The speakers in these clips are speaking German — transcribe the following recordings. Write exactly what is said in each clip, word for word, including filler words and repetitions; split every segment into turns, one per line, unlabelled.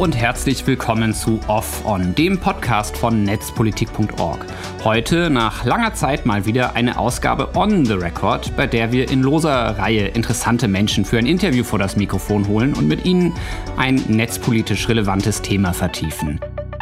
und herzlich willkommen zu Off On, dem Podcast von netzpolitik punkt org. Heute nach langer Zeit mal wieder eine Ausgabe On the Record, bei der wir in loser Reihe interessante Menschen für ein Interview vor das Mikrofon holen und mit ihnen ein netzpolitisch relevantes Thema vertiefen.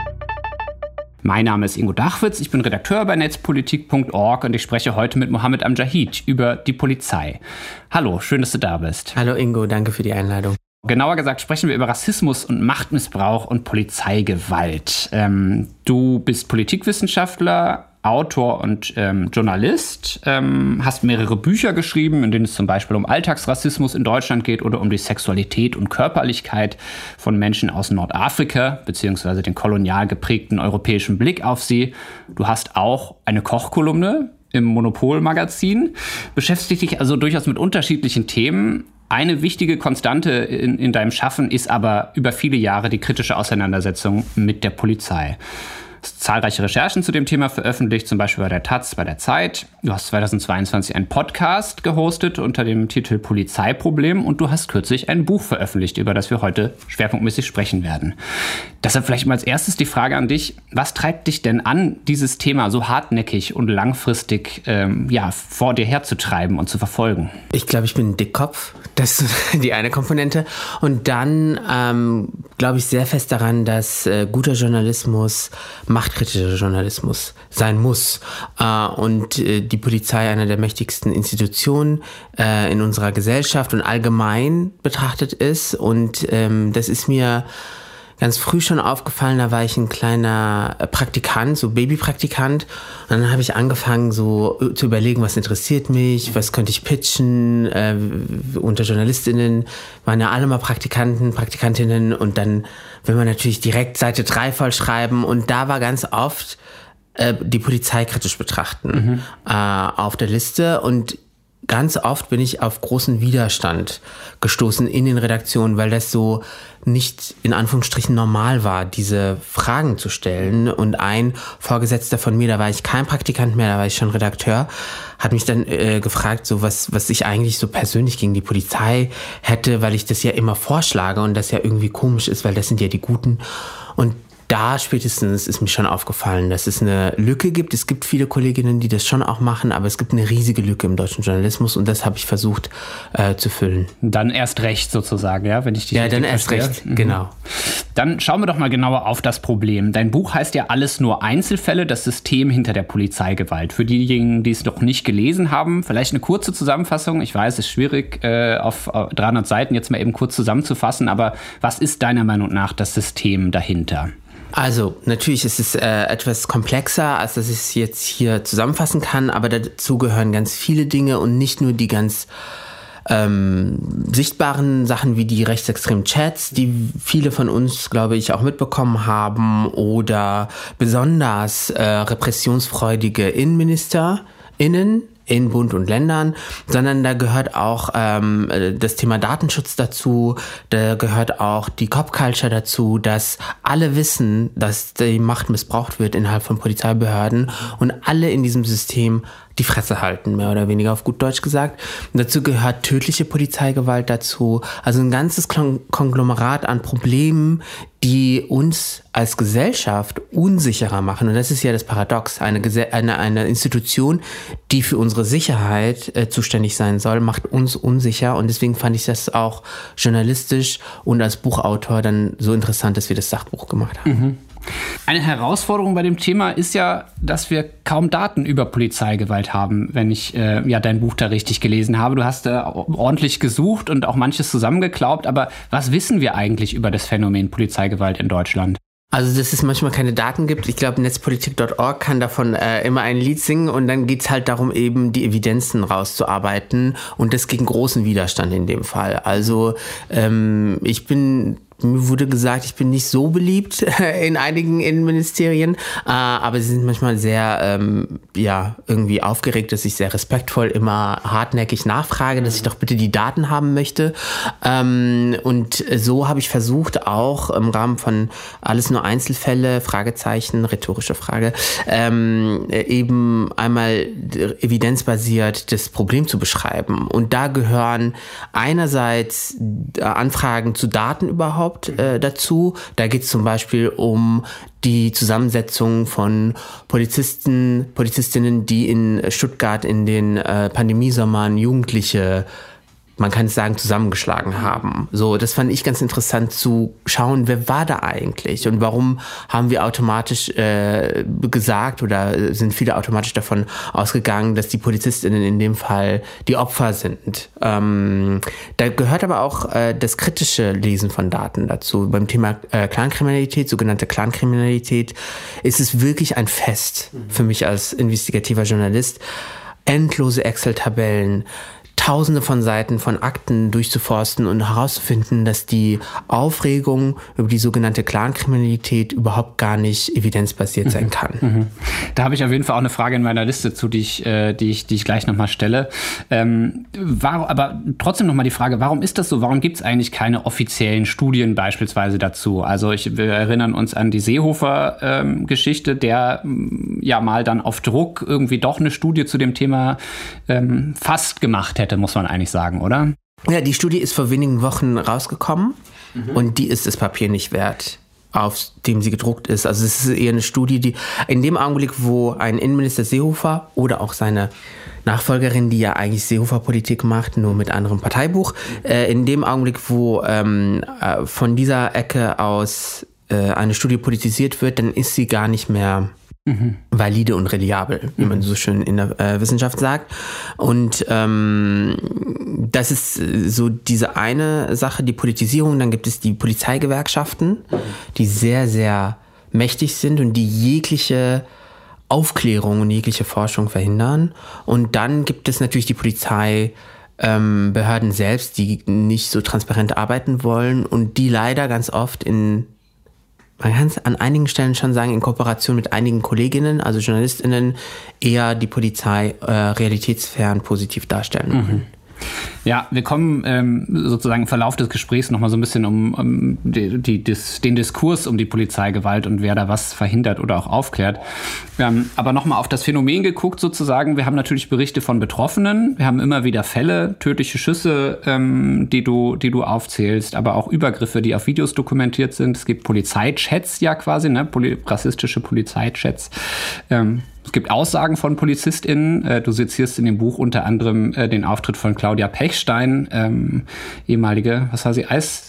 Mein Name ist Ingo Dachwitz, ich bin Redakteur bei netzpolitik punkt org und ich spreche heute mit Mohammed Amjahid über die Polizei. Hallo, schön, dass du da bist.
Hallo Ingo, danke für die Einladung.
Genauer gesagt sprechen wir über Rassismus und Machtmissbrauch und Polizeigewalt. Ähm, du bist Politikwissenschaftler, Autor und ähm, Journalist, ähm, hast mehrere Bücher geschrieben, in denen es zum Beispiel um Alltagsrassismus in Deutschland geht oder um die Sexualität und Körperlichkeit von Menschen aus Nordafrika, beziehungsweise den kolonial geprägten europäischen Blick auf sie. Du hast auch eine Kochkolumne im Monopol-Magazin, beschäftigst dich also durchaus mit unterschiedlichen Themen. Eine wichtige Konstante in, in deinem Schaffen ist aber über viele Jahre die kritische Auseinandersetzung mit der Polizei. Du hast zahlreiche Recherchen zu dem Thema veröffentlicht, zum Beispiel bei der Taz, bei der Zeit. Du hast zweitausendzweiundzwanzig einen Podcast gehostet unter dem Titel Polizeiproblem und du hast kürzlich ein Buch veröffentlicht, über das wir heute schwerpunktmäßig sprechen werden. Deshalb vielleicht mal als erstes die Frage an dich: Was treibt dich denn an, dieses Thema so hartnäckig und langfristig ähm, ja, vor dir herzutreiben und zu verfolgen?
Ich glaube, ich bin ein Dickkopf. Das ist die eine Komponente. Und dann ähm, glaube ich sehr fest daran, dass äh, guter Journalismus machtkritischer Journalismus sein muss. Äh, und äh, die Polizei einer der mächtigsten Institutionen äh, in unserer Gesellschaft und allgemein betrachtet ist. Und ähm, das ist mir ganz früh schon aufgefallen. Da war ich ein kleiner Praktikant, so Babypraktikant. Und dann habe ich angefangen, so zu überlegen, was interessiert mich, was könnte ich pitchen. Äh, unter JournalistInnen waren ja alle mal Praktikanten, Praktikantinnen. Und dann will man natürlich direkt Seite drei vollschreiben. Und da war ganz oft äh, die Polizei kritisch betrachten mhm. äh, auf der Liste. Und ganz oft bin ich auf großen Widerstand gestoßen in den Redaktionen, weil das so nicht in Anführungsstrichen normal war, diese Fragen zu stellen. Und ein Vorgesetzter von mir, da war ich kein Praktikant mehr, da war ich schon Redakteur, hat mich dann äh, gefragt, so was, was ich eigentlich so persönlich gegen die Polizei hätte, weil ich das ja immer vorschlage und das ja irgendwie komisch ist, weil das sind ja die Guten. Und da spätestens ist mir schon aufgefallen, dass es eine Lücke gibt. Es gibt viele Kolleginnen, die das schon auch machen, aber es gibt eine riesige Lücke im deutschen Journalismus und das habe ich versucht äh, zu füllen.
Dann erst recht sozusagen, ja, wenn ich dich
Ja, dann erst verstehe. recht, mhm. genau.
Dann schauen wir doch mal genauer auf das Problem. Dein Buch heißt ja Alles nur Einzelfälle, das System hinter der Polizeigewalt. Für diejenigen, die es noch nicht gelesen haben, vielleicht eine kurze Zusammenfassung. Ich weiß, es ist schwierig, äh, auf dreihundert Seiten jetzt mal eben kurz zusammenzufassen, aber was ist deiner Meinung nach das System dahinter?
Also, natürlich ist es äh, etwas komplexer, als dass ich es jetzt hier zusammenfassen kann, aber dazu gehören ganz viele Dinge und nicht nur die ganz ähm, sichtbaren Sachen wie die rechtsextremen Chats, die viele von uns, glaube ich, auch mitbekommen haben, oder besonders äh, repressionsfreudige InnenministerInnen in Bund und Ländern, sondern da gehört auch ähm, das Thema Datenschutz dazu, da gehört auch die Cop-Culture dazu, dass alle wissen, dass die Macht missbraucht wird innerhalb von Polizeibehörden und alle in diesem System die Fresse halten, mehr oder weniger auf gut Deutsch gesagt. Und dazu gehört tödliche Polizeigewalt dazu, also ein ganzes Konglomerat an Problemen, die uns als Gesellschaft unsicherer machen. Und das ist ja das Paradox. Eine, Gese- eine, eine Institution, die für unsere Sicherheit äh, zuständig sein soll, macht uns unsicher. Und deswegen fand ich das auch journalistisch und als Buchautor dann so interessant, dass wir das Sachbuch gemacht haben.
Mhm. Eine Herausforderung bei dem Thema ist ja, dass wir kaum Daten über Polizeigewalt haben, wenn ich äh, ja dein Buch da richtig gelesen habe. Du hast da ordentlich gesucht und auch manches zusammengeklaubt, aber was wissen wir eigentlich über das Phänomen Polizeigewalt in Deutschland?
Also, dass es manchmal keine Daten gibt. Ich glaube, netzpolitik punkt org kann davon äh, immer ein Lied singen und dann geht's halt darum, eben die Evidenzen rauszuarbeiten und das gegen großen Widerstand in dem Fall. Also, ähm, ich bin Mir wurde gesagt, ich bin nicht so beliebt in einigen Innenministerien, äh, aber sie sind manchmal sehr, ähm, ja, irgendwie aufgeregt, dass ich sehr respektvoll immer hartnäckig nachfrage, dass ich doch bitte die Daten haben möchte. Ähm, und so habe ich versucht, auch im Rahmen von Alles nur Einzelfälle, Fragezeichen, rhetorische Frage, ähm, eben einmal evidenzbasiert das Problem zu beschreiben. Und da gehören einerseits Anfragen zu Daten überhaupt, überhaupt äh, dazu. Da geht es zum Beispiel um die Zusammensetzung von Polizisten, Polizistinnen, die in Stuttgart in den äh, Pandemiesommern Jugendliche, man kann es sagen, zusammengeschlagen haben. So, das fand ich ganz interessant zu schauen, wer war da eigentlich und warum haben wir automatisch äh, gesagt oder sind viele automatisch davon ausgegangen, dass die PolizistInnen in dem Fall die Opfer sind. Ähm, da gehört aber auch äh, das kritische Lesen von Daten dazu. Beim Thema äh, Clankriminalität, sogenannte Clankriminalität, ist es wirklich ein Fest für mich als investigativer Journalist. Endlose Excel-Tabellen, Tausende von Seiten von Akten durchzuforsten und herauszufinden, dass die Aufregung über die sogenannte Clankriminalität überhaupt gar nicht evidenzbasiert sein kann.
Mhm. Da habe ich auf jeden Fall auch eine Frage in meiner Liste zu, die ich, äh, die ich, die ich gleich nochmal stelle. Ähm, war, aber trotzdem nochmal die Frage, warum ist das so? Warum gibt es eigentlich keine offiziellen Studien beispielsweise dazu? Also ich, wir erinnern uns an die Seehofer-Geschichte, ähm, der ja mal dann auf Druck irgendwie doch eine Studie zu dem Thema ähm, fast gemacht hätte, muss man eigentlich sagen, oder?
Ja, die Studie ist vor wenigen Wochen rausgekommen mhm. und die ist das Papier nicht wert, auf dem sie gedruckt ist. Also es ist eher eine Studie, die in dem Augenblick, wo ein Innenminister Seehofer oder auch seine Nachfolgerin, die ja eigentlich Seehofer-Politik macht, nur mit anderem Parteibuch, äh, in dem Augenblick, wo ähm, äh, von dieser Ecke aus äh, eine Studie politisiert wird, dann ist sie gar nicht mehr Mhm. valide und reliabel, wie man so schön in der äh, Wissenschaft sagt. Und ähm, das ist so diese eine Sache, die Politisierung. Dann gibt es die Polizeigewerkschaften, die sehr, sehr mächtig sind und die jegliche Aufklärung und jegliche Forschung verhindern. Und dann gibt es natürlich die Polizei, ähm, Behörden selbst, die nicht so transparent arbeiten wollen und die leider ganz oft in man kann es an einigen Stellen schon sagen, in Kooperation mit einigen Kolleginnen, also JournalistInnen, eher die Polizei äh, realitätsfern positiv darstellen wollen. Mhm.
Ja, wir kommen ähm, sozusagen im Verlauf des Gesprächs nochmal so ein bisschen um, um die, die, dis, den Diskurs um die Polizeigewalt und wer da was verhindert oder auch aufklärt. Ähm, aber nochmal auf das Phänomen geguckt sozusagen. Wir haben natürlich Berichte von Betroffenen. Wir haben immer wieder Fälle, tödliche Schüsse, ähm, die du, die du aufzählst, aber auch Übergriffe, die auf Videos dokumentiert sind. Es gibt Polizeichats ja quasi, ne? Poli- rassistische Polizeichats. Ähm, Es gibt Aussagen von PolizistInnen. Du zitierst in dem Buch unter anderem äh, den Auftritt von Claudia Pechstein, ähm, ehemalige, was war sie, Eis?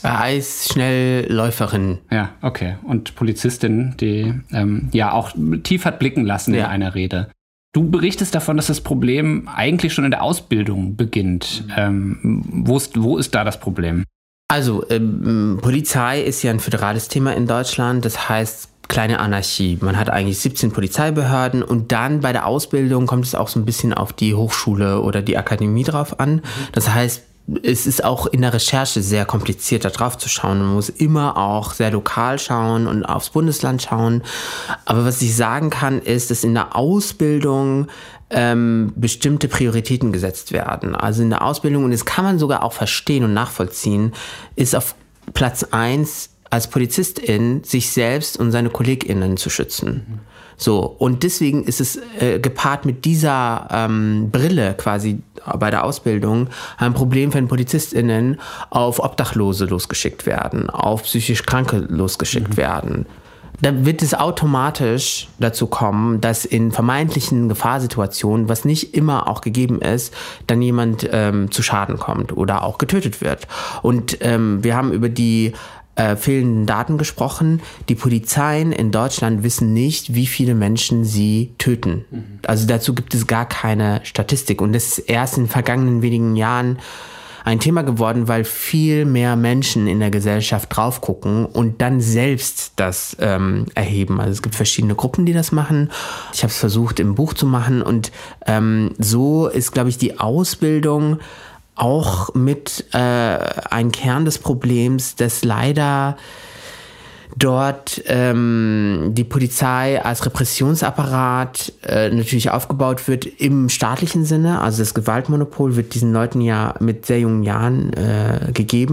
Eisschnellläuferin.
Ja, okay. Und Polizistin, die ähm, ja auch tief hat blicken lassen ja. in einer Rede. Du berichtest davon, dass das Problem eigentlich schon in der Ausbildung beginnt. Mhm. Ähm, wo ist, wo ist da das Problem?
Also, ähm, Polizei ist ja ein föderales Thema in Deutschland. Das heißt, kleine Anarchie. Man hat eigentlich siebzehn Polizeibehörden und dann bei der Ausbildung kommt es auch so ein bisschen auf die Hochschule oder die Akademie drauf an. Das heißt, es ist auch in der Recherche sehr kompliziert, da drauf zu schauen. Man muss immer auch sehr lokal schauen und aufs Bundesland schauen. Aber was ich sagen kann, ist, dass in der Ausbildung ähm, bestimmte Prioritäten gesetzt werden. Also in der Ausbildung, und das kann man sogar auch verstehen und nachvollziehen, ist auf Platz eins als Polizistin sich selbst und seine KollegInnen zu schützen. Mhm. So, und deswegen ist es äh, gepaart mit dieser ähm, Brille quasi bei der Ausbildung ein Problem, wenn PolizistInnen auf Obdachlose losgeschickt werden, auf psychisch Kranke losgeschickt mhm. werden. Dann wird es automatisch dazu kommen, dass in vermeintlichen Gefahrsituationen, was nicht immer auch gegeben ist, dann jemand ähm, zu Schaden kommt oder auch getötet wird. Und ähm, wir haben über die Äh, fehlenden Daten gesprochen. Die Polizeien in Deutschland wissen nicht, wie viele Menschen sie töten. Mhm. Also dazu gibt es gar keine Statistik. Und das ist erst in den vergangenen wenigen Jahren ein Thema geworden, weil viel mehr Menschen in der Gesellschaft drauf gucken und dann selbst das ähm, erheben. Also es gibt verschiedene Gruppen, die das machen. Ich habe es versucht, im Buch zu machen. Und ähm, so ist, glaube ich, die Ausbildung auch mit äh, ein Kern des Problems, dass leider dort ähm, die Polizei als Repressionsapparat äh, natürlich aufgebaut wird im staatlichen Sinne. Also das Gewaltmonopol wird diesen Leuten ja mit sehr jungen Jahren äh, gegeben.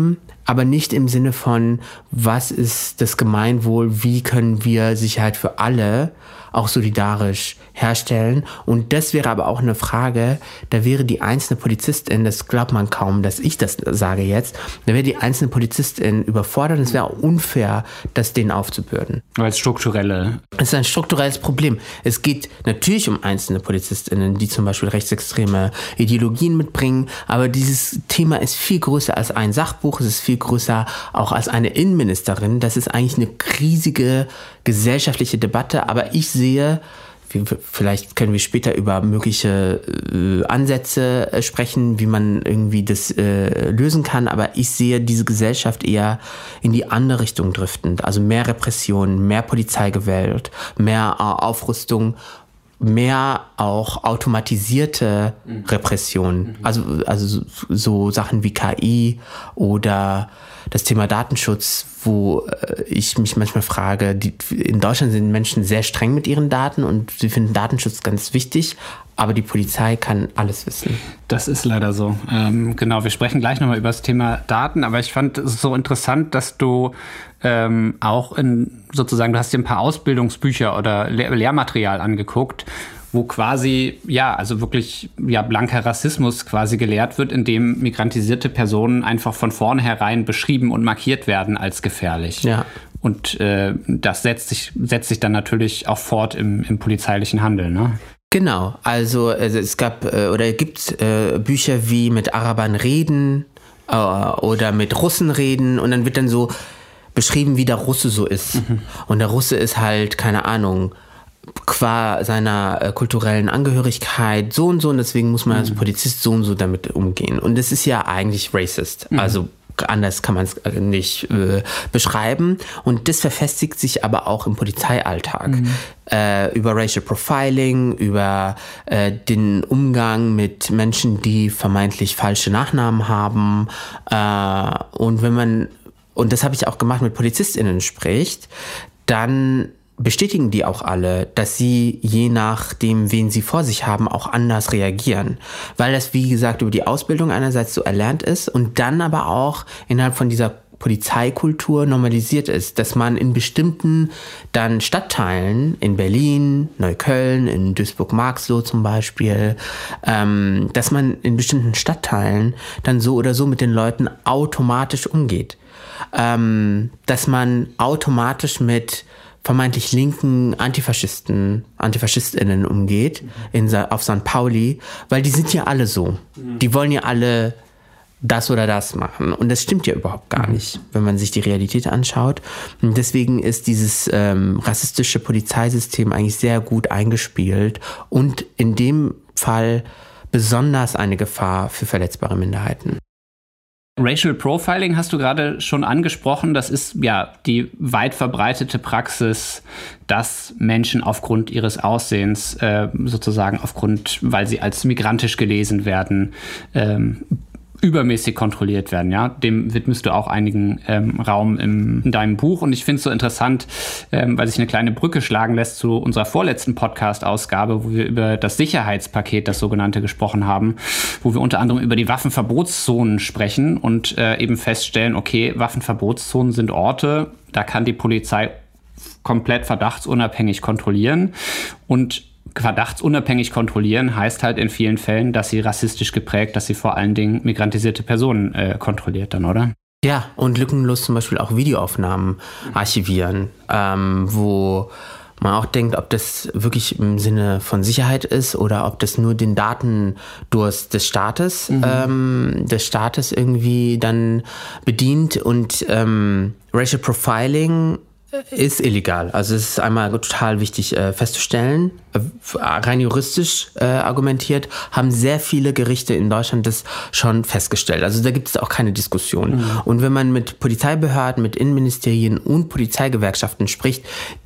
aber nicht im Sinne von, was ist das Gemeinwohl, wie können wir Sicherheit für alle auch solidarisch herstellen. Und das wäre aber auch eine Frage, da wäre die einzelne Polizistin, das glaubt man kaum, dass ich das sage jetzt, da wäre die einzelne Polizistin überfordert und es wäre unfair, das denen aufzubürden.
Weil es strukturelle...
Es ist ein strukturelles Problem. Es geht natürlich um einzelne PolizistInnen, die zum Beispiel rechtsextreme Ideologien mitbringen, aber dieses Thema ist viel größer als ein Sachbuch, es ist viel größer auch als eine Innenministerin. Das ist eigentlich eine riesige gesellschaftliche Debatte, aber ich sehe, vielleicht können wir später über mögliche äh, Ansätze äh, sprechen, wie man irgendwie das äh, lösen kann, aber ich sehe diese Gesellschaft eher in die andere Richtung driftend. Also mehr Repression, mehr Polizeigewalt, mehr äh, Aufrüstung, mehr auch automatisierte mhm. Repression. Mhm. Also, also so, so Sachen wie K I oder das Thema Datenschutz, wo ich mich manchmal frage, die, in Deutschland sind Menschen sehr streng mit ihren Daten und sie finden Datenschutz ganz wichtig, aber die Polizei kann alles wissen.
Das ist leider so. Ähm, genau, wir sprechen gleich nochmal über das Thema Daten, aber ich fand es so interessant, dass du ähm, auch in sozusagen, du hast dir ein paar Ausbildungsbücher oder Lehr- Lehrmaterial angeguckt, wo quasi, ja, also wirklich, ja, blanker Rassismus quasi gelehrt wird, indem migrantisierte Personen einfach von vornherein beschrieben und markiert werden als gefährlich.
Ja.
Und äh, das setzt sich, setzt sich dann natürlich auch fort im, im polizeilichen Handeln, ne?
Genau, also, also es gab äh, oder gibt äh, Bücher wie Mit Arabern reden äh, oder Mit Russen reden und dann wird dann so beschrieben, wie der Russe so ist. Mhm. Und der Russe ist halt, keine Ahnung, qua seiner äh, kulturellen Angehörigkeit so und so und deswegen muss man mhm. als Polizist so und so damit umgehen. Und das ist ja eigentlich racist. Mhm. Also anders kann man es nicht äh, beschreiben. Und das verfestigt sich aber auch im Polizeialltag. Mhm. Äh, über Racial Profiling, über äh, den Umgang mit Menschen, die vermeintlich falsche Nachnamen haben. Äh, und wenn man, und das habe ich auch gemacht, mit PolizistInnen spricht, dann bestätigen die auch alle, dass sie je nachdem, wen sie vor sich haben, auch anders reagieren. Weil das, wie gesagt, über die Ausbildung einerseits so erlernt ist und dann aber auch innerhalb von dieser Polizeikultur normalisiert ist, dass man in bestimmten dann Stadtteilen, in Berlin, Neukölln, in Duisburg-Marxloh zum Beispiel, ähm, dass man in bestimmten Stadtteilen dann so oder so mit den Leuten automatisch umgeht. Ähm, dass man automatisch mit vermeintlich linken Antifaschisten, AntifaschistInnen umgeht, in, auf Sankt Pauli, weil die sind ja alle so. Die wollen ja alle das oder das machen. Und das stimmt ja überhaupt gar nicht, wenn man sich die Realität anschaut. Und deswegen ist dieses ähm, rassistische Polizeisystem eigentlich sehr gut eingespielt und in dem Fall besonders eine Gefahr für verletzbare Minderheiten.
Racial Profiling hast du gerade schon angesprochen. Das ist ja die weit verbreitete Praxis, dass Menschen aufgrund ihres Aussehens, äh, sozusagen aufgrund, weil sie als migrantisch gelesen werden, ähm, übermäßig kontrolliert werden, ja. Dem widmest du auch einigen ähm, Raum im, in deinem Buch. Und ich finde es so interessant, ähm, weil sich eine kleine Brücke schlagen lässt zu unserer vorletzten Podcast-Ausgabe, wo wir über das Sicherheitspaket, das sogenannte, gesprochen haben, wo wir unter anderem über die Waffenverbotszonen sprechen und äh, eben feststellen, okay, Waffenverbotszonen sind Orte, da kann die Polizei komplett verdachtsunabhängig kontrollieren. Und verdachtsunabhängig kontrollieren heißt halt in vielen Fällen, dass sie rassistisch geprägt, dass sie vor allen Dingen migrantisierte Personen äh, kontrolliert dann, oder?
Ja, und lückenlos zum Beispiel auch Videoaufnahmen archivieren, ähm, wo man auch denkt, ob das wirklich im Sinne von Sicherheit ist oder ob das nur den Datendurst des Staates, mhm. ähm, des Staates irgendwie dann bedient. Und ähm, Racial Profiling ist illegal. Also es ist einmal total wichtig äh, festzustellen. Äh, rein juristisch äh, argumentiert haben sehr viele Gerichte in Deutschland das schon festgestellt. Also da gibt es auch keine Diskussion. Mhm. Und wenn man mit Polizeibehörden, mit Innenministerien und Polizeigewerkschaften spricht,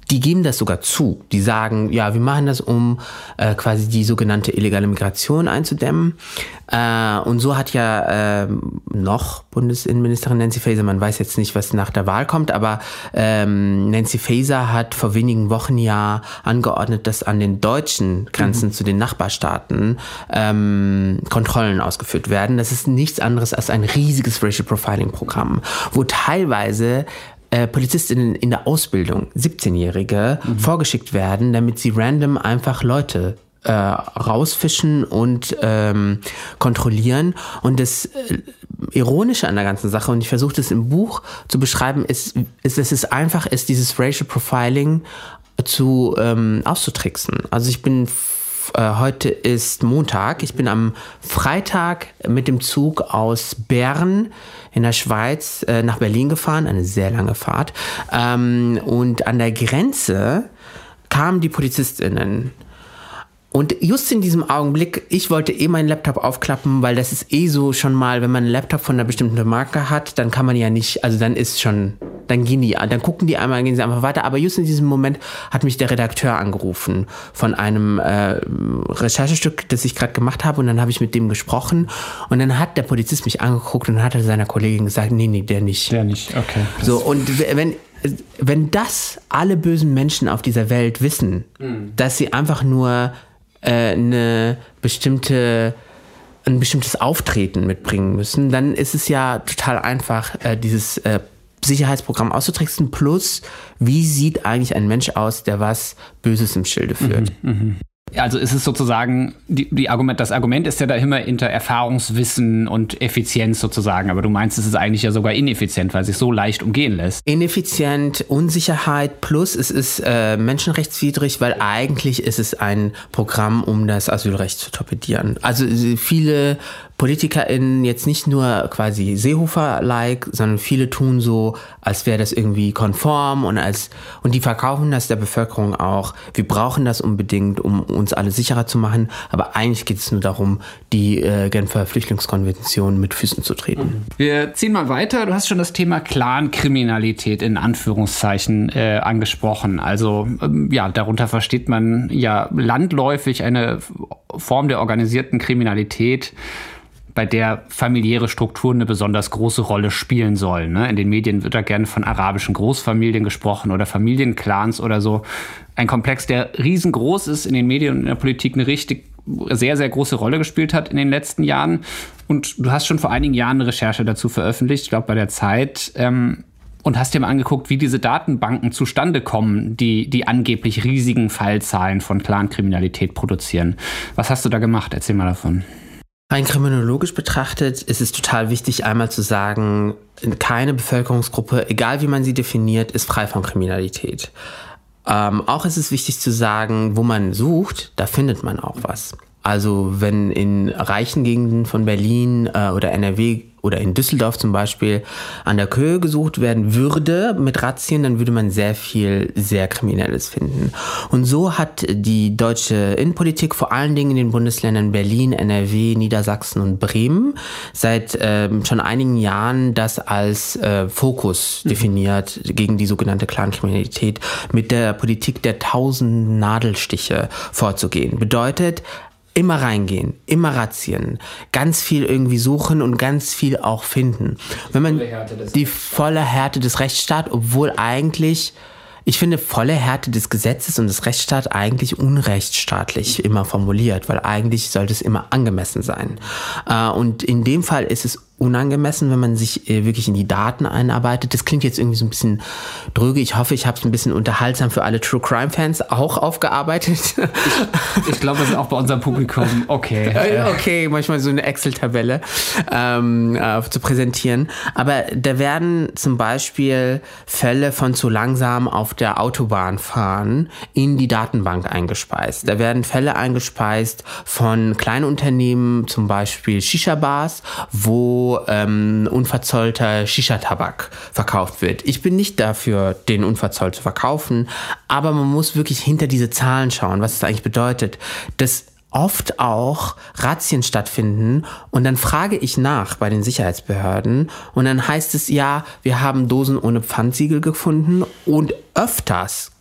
die geben das sogar zu. Die sagen, ja, wir machen das, um äh, quasi die sogenannte illegale Migration einzudämmen. Äh, und so hat ja äh, noch Bundesinnenministerin Nancy Faeser, man weiß jetzt nicht, was nach der Wahl kommt, aber ähm, Nancy Faeser hat vor wenigen Wochen ja angeordnet, dass an den deutschen Grenzen mhm. zu den Nachbarstaaten ähm, Kontrollen ausgeführt werden. Das ist nichts anderes als ein riesiges Racial Profiling-Programm, wo teilweise Äh, Polizistinnen in der Ausbildung, siebzehnjährige, mhm. vorgeschickt werden, damit sie random einfach Leute äh, rausfischen und ähm, kontrollieren. Und das äh, Ironische an der ganzen Sache, und ich versuche das im Buch zu beschreiben, ist, ist, dass es einfach ist, dieses Racial Profiling zu ähm, auszutricksen. Also ich bin Heute ist Montag. Ich bin am Freitag mit dem Zug aus Bern in der Schweiz äh, nach Berlin gefahren. Eine sehr lange Fahrt. Ähm, und an der Grenze kamen die PolizistInnen. Und just in diesem Augenblick, ich wollte eh meinen Laptop aufklappen, weil das ist eh so schon mal, wenn man einen Laptop von einer bestimmten Marke hat, dann kann man ja nicht, also dann ist schon, dann gehen die, dann gucken die einmal, dann gehen sie einfach weiter. Aber just in diesem Moment hat mich der Redakteur angerufen von einem äh, Recherchestück, das ich gerade gemacht habe, und dann habe ich mit dem gesprochen und dann hat der Polizist mich angeguckt und dann hat er seiner Kollegin gesagt, nee, nee, der nicht.
Der nicht, okay.
So, und wenn, wenn das alle bösen Menschen auf dieser Welt wissen, mhm. dass sie einfach nur eine bestimmte, ein bestimmtes Auftreten mitbringen müssen, dann ist es ja total einfach, dieses Sicherheitsprogramm auszutricksen. Plus, wie sieht eigentlich ein Mensch aus, der was Böses im Schilde führt?
Mhm, mh. Also ist es sozusagen, die, die Argument, das Argument ist ja da immer hinter Erfahrungswissen und Effizienz sozusagen, aber du meinst, es ist eigentlich ja sogar ineffizient, weil sich so leicht umgehen lässt.
Ineffizient, Unsicherheit, plus es ist äh, menschenrechtswidrig, weil eigentlich ist es ein Programm, um das Asylrecht zu torpedieren. Also viele PolitikerInnen, jetzt nicht nur quasi Seehofer-like, sondern viele tun so, als wäre das irgendwie konform und als und die verkaufen das der Bevölkerung auch. Wir brauchen das unbedingt, um uns alle sicherer zu machen, aber eigentlich geht es nur darum, die äh, Genfer Flüchtlingskonvention mit Füßen zu treten.
Wir ziehen mal weiter. Du hast schon das Thema Clankriminalität in Anführungszeichen äh, angesprochen. Also ähm, ja, darunter versteht man ja landläufig eine Form der organisierten Kriminalität, bei der familiäre Strukturen eine besonders große Rolle spielen sollen. Ne? In den Medien wird da gerne von arabischen Großfamilien gesprochen oder Familienclans oder so. Ein Komplex, der riesengroß ist, in den Medien und in der Politik eine richtig sehr, sehr große Rolle gespielt hat in den letzten Jahren. Und du hast schon vor einigen Jahren eine Recherche dazu veröffentlicht, ich glaube bei der Zeit, ähm, und hast dir mal angeguckt, wie diese Datenbanken zustande kommen, die die angeblich riesigen Fallzahlen von Clankriminalität produzieren. Was hast du da gemacht? Erzähl mal davon.
Rein kriminologisch betrachtet ist es total wichtig, einmal zu sagen, keine Bevölkerungsgruppe, egal wie man sie definiert, ist frei von Kriminalität. Ähm, auch ist es wichtig zu sagen, wo man sucht, da findet man auch was. Also wenn in reichen Gegenden von Berlin äh, oder N R W oder in Düsseldorf zum Beispiel an der Köhe gesucht werden würde mit Razzien, dann würde man sehr viel sehr Kriminelles finden. Und so hat die deutsche Innenpolitik vor allen Dingen in den Bundesländern Berlin, N R W, Niedersachsen und Bremen seit ähm, schon einigen Jahren das als äh, Fokus mhm. definiert gegen die sogenannte Clankriminalität, mit der Politik der tausend Nadelstiche vorzugehen. Bedeutet, immer reingehen, immer Razzien, ganz viel irgendwie suchen und ganz viel auch finden. Wenn man die volle Härte des Rechtsstaats, obwohl eigentlich, ich finde, volle Härte des Gesetzes und des Rechtsstaats eigentlich unrechtsstaatlich immer formuliert, weil eigentlich sollte es immer angemessen sein. Und in dem Fall ist es unangemessen, wenn man sich äh, wirklich in die Daten einarbeitet. Das klingt jetzt irgendwie so ein bisschen dröge. Ich hoffe, ich habe es ein bisschen unterhaltsam für alle True Crime Fans auch aufgearbeitet.
Ich, ich glaube, das ist auch bei unserem Publikum okay.
Okay, manchmal so eine Excel-Tabelle ähm, äh, zu präsentieren. Aber da werden zum Beispiel Fälle von zu langsam auf der Autobahn fahren in die Datenbank eingespeist. Da werden Fälle eingespeist von Kleinunternehmen, zum Beispiel Shisha-Bars, wo ähm, unverzollter Shisha-Tabak verkauft wird. Ich bin nicht dafür, den unverzollt zu verkaufen, aber man muss wirklich hinter diese Zahlen schauen, was es eigentlich bedeutet, dass oft auch Razzien stattfinden und dann frage ich nach bei den Sicherheitsbehörden und dann heißt es, ja, wir haben Dosen ohne Pfandsiegel gefunden und öfters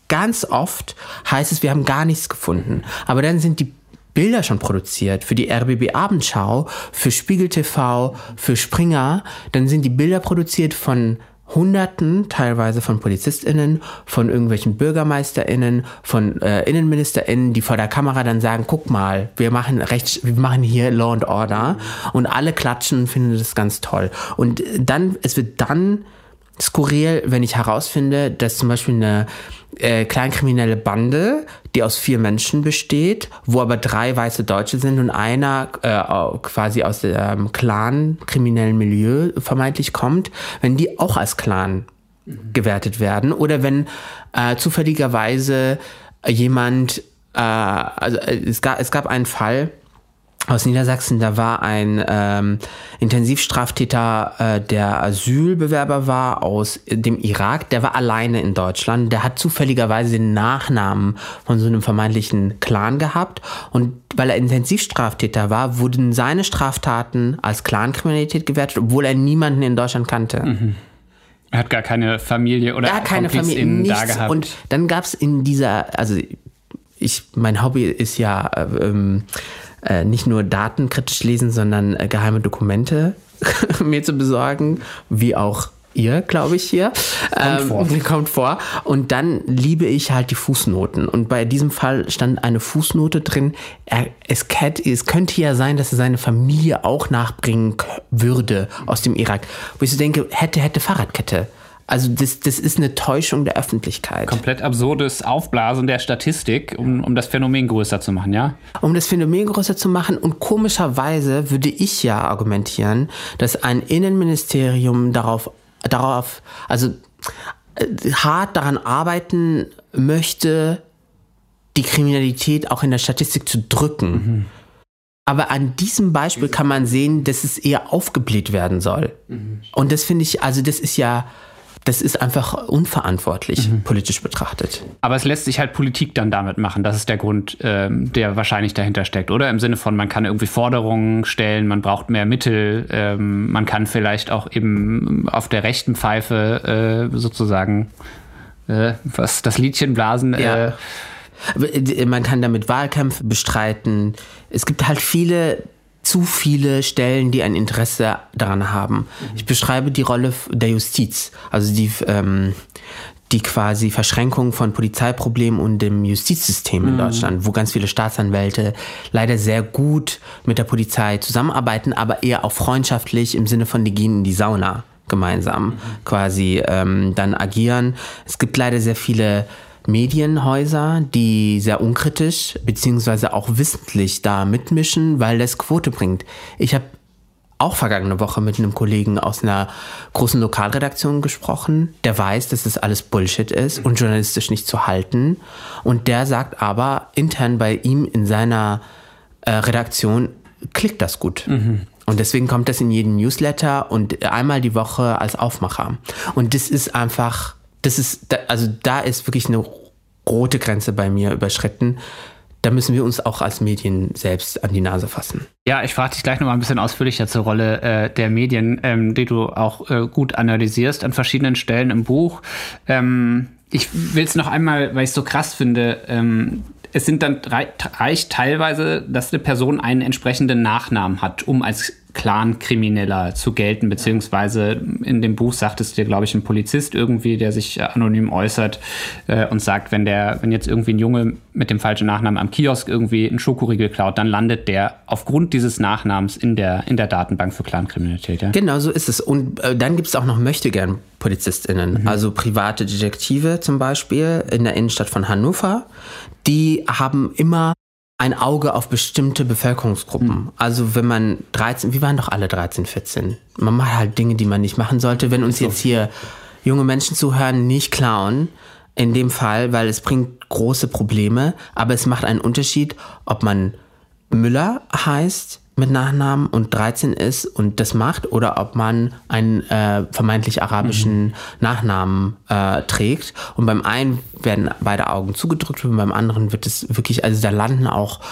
ganz oft heißt es, wir haben gar nichts gefunden. Aber dann sind die Bilder schon produziert für die R B B Abendschau, für Spiegel T V, für Springer. Dann sind die Bilder produziert von Hunderten, teilweise von PolizistInnen, von irgendwelchen BürgermeisterInnen, von äh, InnenministerInnen, die vor der Kamera dann sagen, guck mal, wir machen Rechts, wir machen hier Law and Order, und alle klatschen und finden das ganz toll. Und dann, es wird dann skurril, wenn ich herausfinde, dass zum Beispiel eine äh, kleinkriminelle Bande, die aus vier Menschen besteht, wo aber drei weiße Deutsche sind und einer äh, quasi aus dem ähm, Clan-kriminellen Milieu vermeintlich kommt, wenn die auch als Clan mhm. gewertet werden, oder wenn äh, zufälligerweise jemand, äh, also äh, es gab, es gab einen Fall aus Niedersachsen, da war ein ähm, Intensivstraftäter, äh, der Asylbewerber war aus dem Irak, der war alleine in Deutschland, der hat zufälligerweise den Nachnamen von so einem vermeintlichen Clan gehabt, und weil er Intensivstraftäter war, wurden seine Straftaten als Clankriminalität gewertet, obwohl er niemanden in Deutschland kannte.
Mhm. Er hat gar keine Familie oder
gar keine Familie, nichts.
Da gehabt.
Und dann gab es in dieser, also ich, mein Hobby ist ja ähm, Äh, nicht nur Daten kritisch lesen, sondern äh, geheime Dokumente mir zu besorgen, wie auch ihr, glaube ich, hier.
Kommt
ähm,
vor.
Kommt vor. Und dann liebe ich halt die Fußnoten. Und bei diesem Fall stand eine Fußnote drin, er, es, es könnte ja sein, dass er seine Familie auch nachbringen k- würde aus dem Irak. Wo ich so denke, hätte, hätte Fahrradkette. Also das, das ist eine Täuschung der Öffentlichkeit.
Komplett absurdes Aufblasen der Statistik, um, um das Phänomen größer zu machen, ja?
Um das Phänomen größer zu machen, und komischerweise würde ich ja argumentieren, dass ein Innenministerium darauf, darauf, also äh, hart daran arbeiten möchte, die Kriminalität auch in der Statistik zu drücken. Mhm. Aber an diesem Beispiel kann man sehen, dass es eher aufgebläht werden soll. Mhm. Und das finde ich, also das ist ja... Das ist einfach unverantwortlich, mhm. politisch betrachtet.
Aber es lässt sich halt Politik dann damit machen. Das ist der Grund, ähm, der wahrscheinlich dahinter steckt, oder? Im Sinne von, man kann irgendwie Forderungen stellen, man braucht mehr Mittel, ähm, man kann vielleicht auch eben auf der rechten Pfeife äh, sozusagen äh, was das Liedchen blasen.
Ja. Äh. Man kann damit Wahlkämpfe bestreiten. Es gibt halt viele... zu viele Stellen, die ein Interesse daran haben. Mhm. Ich beschreibe die Rolle der Justiz, also die, ähm, die quasi Verschränkung von Polizeiproblemen und dem Justizsystem mhm. in Deutschland, wo ganz viele Staatsanwälte leider sehr gut mit der Polizei zusammenarbeiten, aber eher auch freundschaftlich im Sinne von, die gehen in die Sauna gemeinsam mhm. quasi ähm, dann agieren. Es gibt leider sehr viele Medienhäuser, die sehr unkritisch beziehungsweise auch wissentlich da mitmischen, weil das Quote bringt. Ich habe auch vergangene Woche mit einem Kollegen aus einer großen Lokalredaktion gesprochen, der weiß, dass das alles Bullshit ist und journalistisch nicht zu halten. Und der sagt aber, intern bei ihm in seiner äh, Redaktion klickt das gut. Mhm. Und deswegen kommt das in jeden Newsletter und einmal die Woche als Aufmacher. Und das ist einfach... Das ist, also da ist wirklich eine rote Grenze bei mir überschritten. Da müssen wir uns auch als Medien selbst an die Nase fassen.
Ja, ich frage dich gleich noch mal ein bisschen ausführlicher zur Rolle äh, der Medien, ähm, die du auch äh, gut analysierst an verschiedenen Stellen im Buch. Ähm, ich will es noch einmal, weil ich es so krass finde, ähm, es sind dann reicht teilweise, dass eine Person einen entsprechenden Nachnamen hat, um als Clan-Krimineller zu gelten, beziehungsweise in dem Buch sagtest dir, glaube ich, ein Polizist irgendwie, der sich anonym äußert äh, und sagt, wenn der, wenn jetzt irgendwie ein Junge mit dem falschen Nachnamen am Kiosk irgendwie einen Schokoriegel klaut, dann landet der aufgrund dieses Nachnamens in der, in der Datenbank für Clan-Kriminalität. Ja?
Genau, so ist es. Und äh, dann gibt es auch noch Möchtegern PolizistInnen, mhm. also private Detektive zum Beispiel in der Innenstadt von Hannover, die haben immer ein Auge auf bestimmte Bevölkerungsgruppen. Mhm. Also wenn man dreizehn, wir waren doch alle dreizehn, vierzehn. Man macht halt Dinge, die man nicht machen sollte. Wenn uns jetzt hier junge Menschen zuhören, nicht klauen, in dem Fall, weil es bringt große Probleme, aber es macht einen Unterschied, ob man Müller heißt mit Nachnamen und dreizehn ist und das macht, oder ob man einen äh, vermeintlich arabischen mhm. Nachnamen äh, trägt. Und beim einen werden beide Augen zugedrückt und beim anderen wird es wirklich, also da landen auch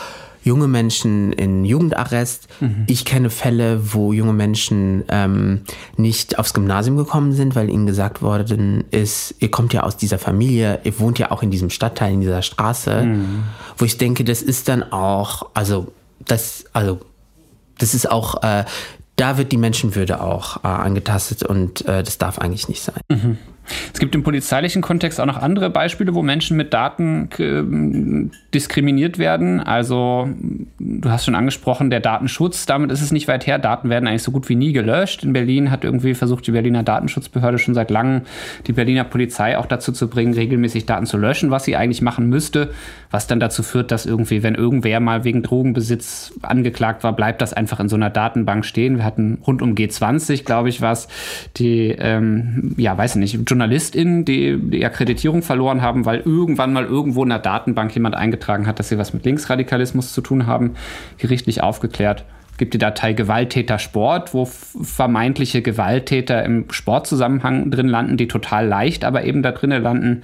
junge Menschen in Jugendarrest. Mhm. Ich kenne Fälle, wo junge Menschen ähm, nicht aufs Gymnasium gekommen sind, weil ihnen gesagt worden ist, ihr kommt ja aus dieser Familie, ihr wohnt ja auch in diesem Stadtteil, in dieser Straße. Mhm. Wo ich denke, das ist dann auch, also das, also das ist auch, äh, da wird die Menschenwürde auch äh, angetastet und äh, das darf eigentlich nicht sein.
Mhm. Es gibt im polizeilichen Kontext auch noch andere Beispiele, wo Menschen mit Daten äh, diskriminiert werden. Also du hast schon angesprochen, der Datenschutz, damit ist es nicht weit her. Daten werden eigentlich so gut wie nie gelöscht. In Berlin hat irgendwie versucht die Berliner Datenschutzbehörde schon seit langem die Berliner Polizei auch dazu zu bringen, regelmäßig Daten zu löschen, was sie eigentlich machen müsste. Was dann dazu führt, dass irgendwie, wenn irgendwer mal wegen Drogenbesitz angeklagt war, bleibt das einfach in so einer Datenbank stehen. Wir hatten rund um G zwanzig, glaube ich, was die, ähm, ja, weiß ich nicht, JournalistInnen, die die Akkreditierung verloren haben, weil irgendwann mal irgendwo in der Datenbank jemand eingetragen hat, dass sie was mit Linksradikalismus zu tun haben, gerichtlich aufgeklärt. Es gibt die Datei Gewalttäter Sport, wo vermeintliche Gewalttäter im Sportzusammenhang drin landen, die total leicht aber eben da drinnen landen.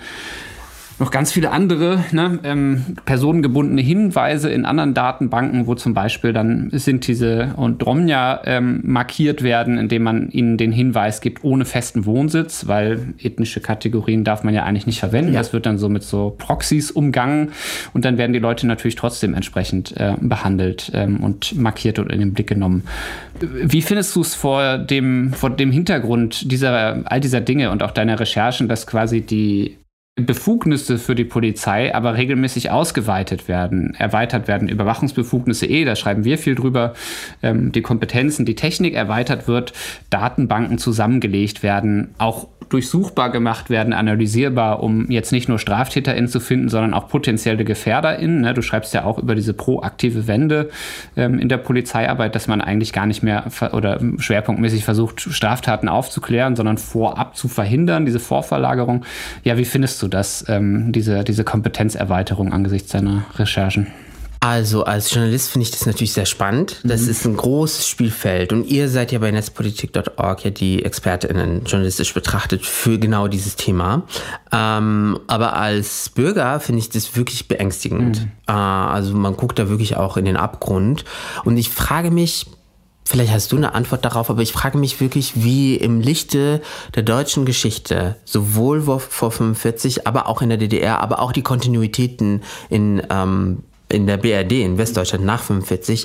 Noch ganz viele andere ne, ähm, personengebundene Hinweise in anderen Datenbanken, wo zum Beispiel dann Sinti und Romja ähm, markiert werden, indem man ihnen den Hinweis gibt, ohne festen Wohnsitz, weil ethnische Kategorien darf man ja eigentlich nicht verwenden. Ja. Das wird dann so mit so Proxys umgangen und dann werden die Leute natürlich trotzdem entsprechend äh, behandelt ähm, und markiert und in den Blick genommen. Wie findest du es vor dem, vor dem Hintergrund dieser, all dieser Dinge und auch deiner Recherchen, dass quasi die Befugnisse für die Polizei aber regelmäßig ausgeweitet werden, erweitert werden, Überwachungsbefugnisse eh, da schreiben wir viel drüber, ähm, die Kompetenzen, die Technik erweitert wird, Datenbanken zusammengelegt werden, auch durchsuchbar gemacht werden, analysierbar, um jetzt nicht nur StraftäterInnen zu finden, sondern auch potenzielle GefährderInnen. Ne? Du schreibst ja auch über diese proaktive Wende ähm, in der Polizeiarbeit, dass man eigentlich gar nicht mehr ver- oder schwerpunktmäßig versucht, Straftaten aufzuklären, sondern vorab zu verhindern, diese Vorverlagerung. Ja, wie findest du das, ähm, diese, diese Kompetenzerweiterung angesichts deiner Recherchen?
Also als Journalist finde ich das natürlich sehr spannend. Das mhm. ist ein großes Spielfeld und ihr seid ja bei netzpolitik punkt org ja die ExpertInnen journalistisch betrachtet für genau dieses Thema. Ähm, aber als Bürger finde ich das wirklich beängstigend. Mhm. Äh, also man guckt da wirklich auch in den Abgrund und ich frage mich, vielleicht hast du eine Antwort darauf, aber ich frage mich wirklich, wie im Lichte der deutschen Geschichte, sowohl vor fünfundvierzig, aber auch in der D D R, aber auch die Kontinuitäten in ähm, in der B R D, in Westdeutschland nach fünfundvierzig,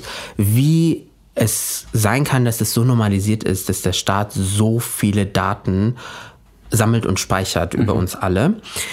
wie es sein kann, dass es so normalisiert ist, dass der Staat so viele Daten sammelt und speichert mhm. über uns alle.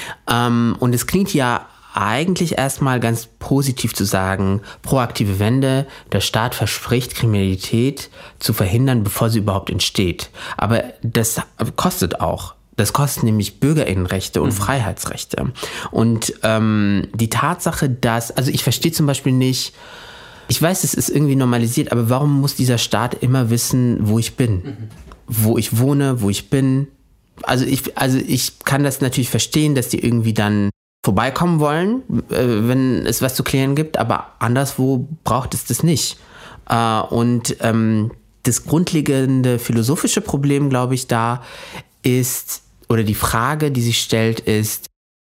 Ähm, und es klingt ja eigentlich erstmal ganz positiv zu sagen, proaktive Wende, der Staat verspricht, Kriminalität zu verhindern, bevor sie überhaupt entsteht. Aber das kostet auch. Das kostet nämlich BürgerInnenrechte und mhm. Freiheitsrechte. Und ähm, die Tatsache, dass, also ich verstehe zum Beispiel nicht, ich weiß, es ist irgendwie normalisiert, aber warum muss dieser Staat immer wissen, wo ich bin? Mhm. Wo ich wohne, wo ich bin? Also ich, also ich kann das natürlich verstehen, dass die irgendwie dann vorbeikommen wollen, äh, wenn es was zu klären gibt, aber anderswo braucht es das nicht. Äh, und ähm, das grundlegende philosophische Problem, glaube ich, da ist, oder die Frage, die sich stellt, ist,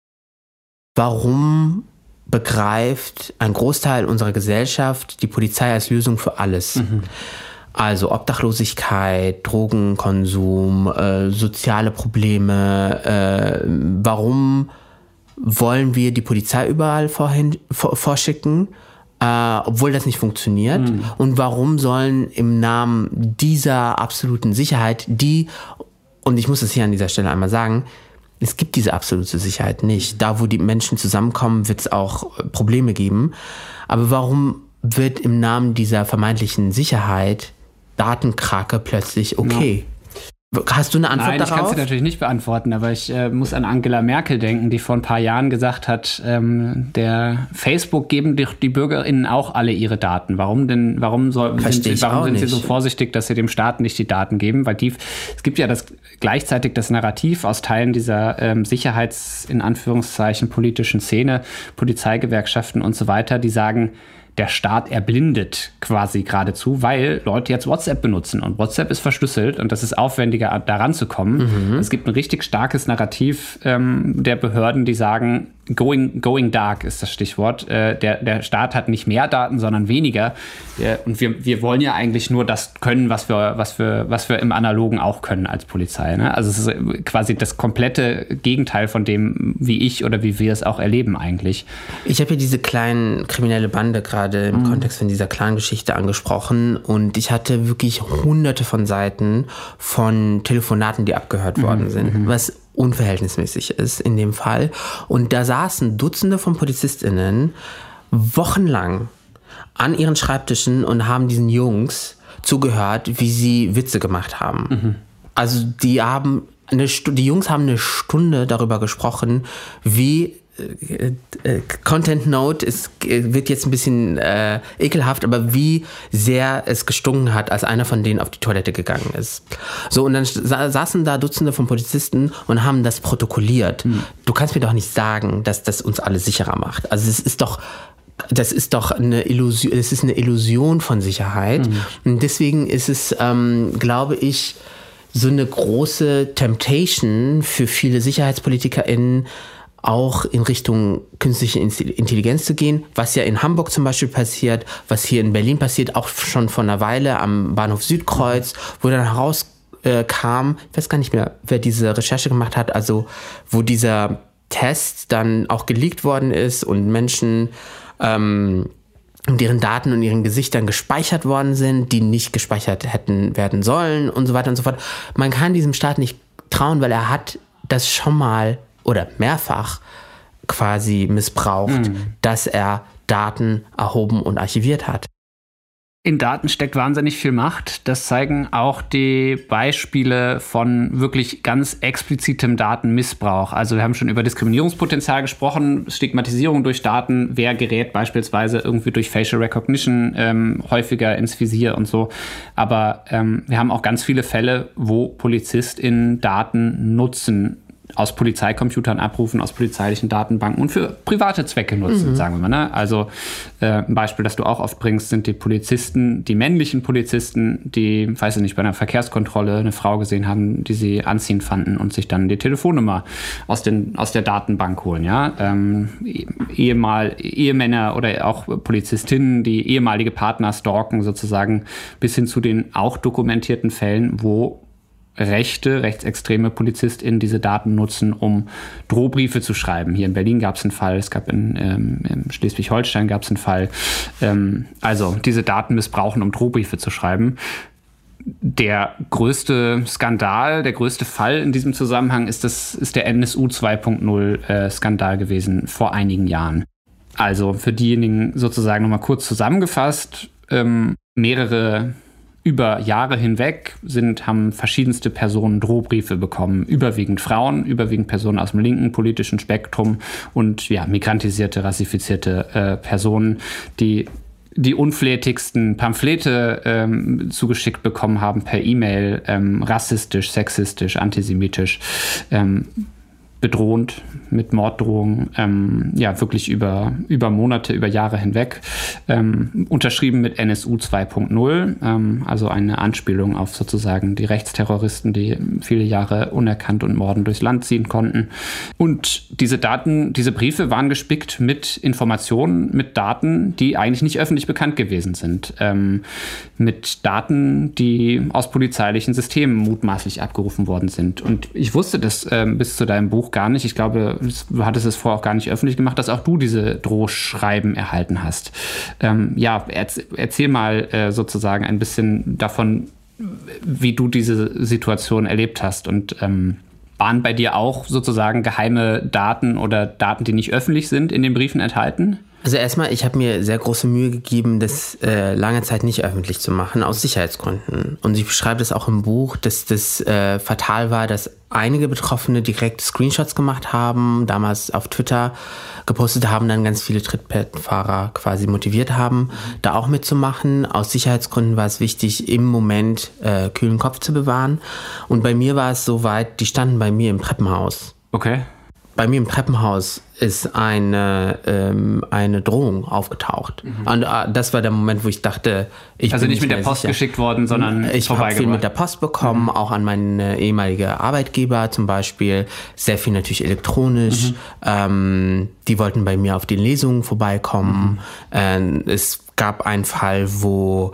warum begreift ein Großteil unserer Gesellschaft die Polizei als Lösung für alles? Mhm. Also Obdachlosigkeit, Drogenkonsum, äh, soziale Probleme. Äh, warum wollen wir die Polizei überall vorhin, vor, vorschicken, äh, obwohl das nicht funktioniert? Mhm. Und warum sollen im Namen dieser absoluten Sicherheit, die, und ich muss es hier an dieser Stelle einmal sagen, es gibt diese absolute Sicherheit nicht. Da, wo die Menschen zusammenkommen, wird es auch Probleme geben. Aber warum wird im Namen dieser vermeintlichen Sicherheit Datenkrake plötzlich okay? Ja. Hast du eine Antwort
Nein,
darauf?
Nein, ich kann es natürlich nicht beantworten, aber ich äh, muss an Angela Merkel denken, die vor ein paar Jahren gesagt hat, ähm, der Facebook geben die, die BürgerInnen auch alle ihre Daten. Warum denn, warum soll, sind, sie, warum sind sie so vorsichtig, dass sie dem Staat nicht die Daten geben? Weil die, es gibt ja das gleichzeitig das Narrativ aus Teilen dieser ähm, Sicherheits-, in Anführungszeichen, politischen Szene, Polizeigewerkschaften und so weiter, die sagen, der Staat erblindet quasi geradezu, weil Leute jetzt WhatsApp benutzen und WhatsApp ist verschlüsselt und das ist aufwendiger, daran zu kommen. Mhm. Es gibt ein richtig starkes Narrativ ähm, der Behörden, die sagen, Going, going dark ist das Stichwort. Äh, der, der Staat hat nicht mehr Daten, sondern weniger. Äh, und wir, wir wollen ja eigentlich nur das können, was wir, was wir, was wir im Analogen auch können als Polizei. Ne? Also es ist quasi das komplette Gegenteil von dem, wie ich oder wie wir es auch erleben eigentlich.
Ich habe hier diese kleine kriminelle Bande gerade im mhm. Kontext von dieser Clan-Geschichte angesprochen und ich hatte wirklich hunderte von Seiten von Telefonaten, die abgehört mhm. worden sind, mhm. was unverhältnismäßig ist in dem Fall. Und da saßen Dutzende von PolizistInnen wochenlang an ihren Schreibtischen und haben diesen Jungs zugehört, wie sie Witze gemacht haben. Mhm. Also die haben eine Stu- die Jungs haben eine Stunde darüber gesprochen, wie äh, äh, Content Note ist, wird jetzt ein bisschen äh, ekelhaft, aber wie sehr es gestunken hat, als einer von denen auf die Toilette gegangen ist. So, und dann sa- saßen da Dutzende von Polizisten und haben das protokolliert. Hm. Du kannst mir doch nicht sagen, dass das uns alle sicherer macht. Also es ist doch Das ist doch eine Illusion, es ist eine Illusion von Sicherheit. Mhm. Und deswegen ist es, ähm, glaube ich, so eine große Temptation für viele SicherheitspolitikerInnen, auch in Richtung künstliche Intelligenz zu gehen, was ja in Hamburg zum Beispiel passiert, was hier in Berlin passiert, auch schon vor einer Weile am Bahnhof Südkreuz, wo dann herauskam, ich weiß gar nicht mehr, wer diese Recherche gemacht hat, also wo dieser Test dann auch geleakt worden ist und Menschen, ähm, deren Daten und ihren Gesichtern gespeichert worden sind, die nicht gespeichert hätten werden sollen und so weiter und so fort. Man kann diesem Staat nicht trauen, weil er hat das schon mal oder mehrfach quasi missbraucht, mhm. dass er Daten erhoben und archiviert hat.
In Daten steckt wahnsinnig viel Macht. Das zeigen auch die Beispiele von wirklich ganz explizitem Datenmissbrauch. Also wir haben schon über Diskriminierungspotenzial gesprochen, Stigmatisierung durch Daten. Wer gerät beispielsweise irgendwie durch Facial Recognition ähm, häufiger ins Visier und so. Aber ähm, wir haben auch ganz viele Fälle, wo PolizistInnen Daten nutzen, aus Polizeicomputern abrufen, aus polizeilichen Datenbanken und für private Zwecke nutzen, mhm. sagen wir mal. Ne? Also äh, ein Beispiel, das du auch oft bringst, sind die Polizisten, die männlichen Polizisten, die, weiß ich nicht, bei einer Verkehrskontrolle eine Frau gesehen haben, die sie anziehend fanden und sich dann die Telefonnummer aus, den, aus der Datenbank holen. Ja? Ähm, ehemal, Ehemänner oder auch Polizistinnen, die ehemalige Partner stalken, sozusagen, bis hin zu den auch dokumentierten Fällen, wo rechte, rechtsextreme PolizistInnen diese Daten nutzen, um Drohbriefe zu schreiben. Hier in Berlin gab es einen Fall, es gab in, ähm, in Schleswig-Holstein gab es einen Fall. Ähm, also diese Daten missbrauchen, um Drohbriefe zu schreiben. Der größte Skandal, der größte Fall in diesem Zusammenhang ist, das, ist der N S U zwei Punkt null äh, Skandal gewesen vor einigen Jahren. Also für diejenigen sozusagen nochmal kurz zusammengefasst, ähm, mehrere Über Jahre hinweg sind, haben verschiedenste Personen Drohbriefe bekommen. Überwiegend Frauen, überwiegend Personen aus dem linken politischen Spektrum und ja, migrantisierte, rassifizierte äh, Personen, die die unflätigsten Pamphlete ähm, zugeschickt bekommen haben per E-Mail, ähm, rassistisch, sexistisch, antisemitisch, ähm, bedrohend mit Morddrohungen, ähm, ja, wirklich über, über Monate, über Jahre hinweg, ähm, unterschrieben mit N S U zwei Punkt null, ähm, also eine Anspielung auf sozusagen die Rechtsterroristen, die viele Jahre unerkannt und mordend durchs Land ziehen konnten. Und diese Daten, diese Briefe waren gespickt mit Informationen, mit Daten, die eigentlich nicht öffentlich bekannt gewesen sind, ähm, mit Daten, die aus polizeilichen Systemen mutmaßlich abgerufen worden sind. Und ich wusste das ähm, bis zu deinem Buch gar nicht. Ich glaube, du hattest es vorher auch gar nicht öffentlich gemacht, dass auch du diese Drohschreiben erhalten hast. Ähm, ja, erz- erzähl mal äh, sozusagen ein bisschen davon, wie du diese Situation erlebt hast. Und ähm, waren bei dir auch sozusagen geheime Daten oder Daten, die nicht öffentlich sind, in den Briefen enthalten?
Also erstmal, ich habe mir sehr große Mühe gegeben, das äh, lange Zeit nicht öffentlich zu machen, aus Sicherheitsgründen. Und ich beschreibe das auch im Buch, dass das äh, fatal war, dass einige Betroffene direkt Screenshots gemacht haben, damals auf Twitter gepostet haben, dann ganz viele Trittbrettfahrer quasi motiviert haben, da auch mitzumachen. Aus Sicherheitsgründen war es wichtig, im Moment äh, kühlen Kopf zu bewahren. Und bei mir war es soweit, die standen bei mir im Treppenhaus.
Okay.
bei mir im Treppenhaus ist eine, ähm, eine Drohung aufgetaucht. Mhm. Und äh, das war der Moment, wo ich dachte, ich
also
bin
nicht mit der Post sicher. geschickt worden, sondern
ich habe viel mit der Post bekommen, mhm. auch an meine ehemalige Arbeitgeber zum Beispiel, sehr viel natürlich elektronisch. Mhm. Ähm, die wollten bei mir auf die Lesungen vorbeikommen. Mhm. Äh, es gab einen Fall, wo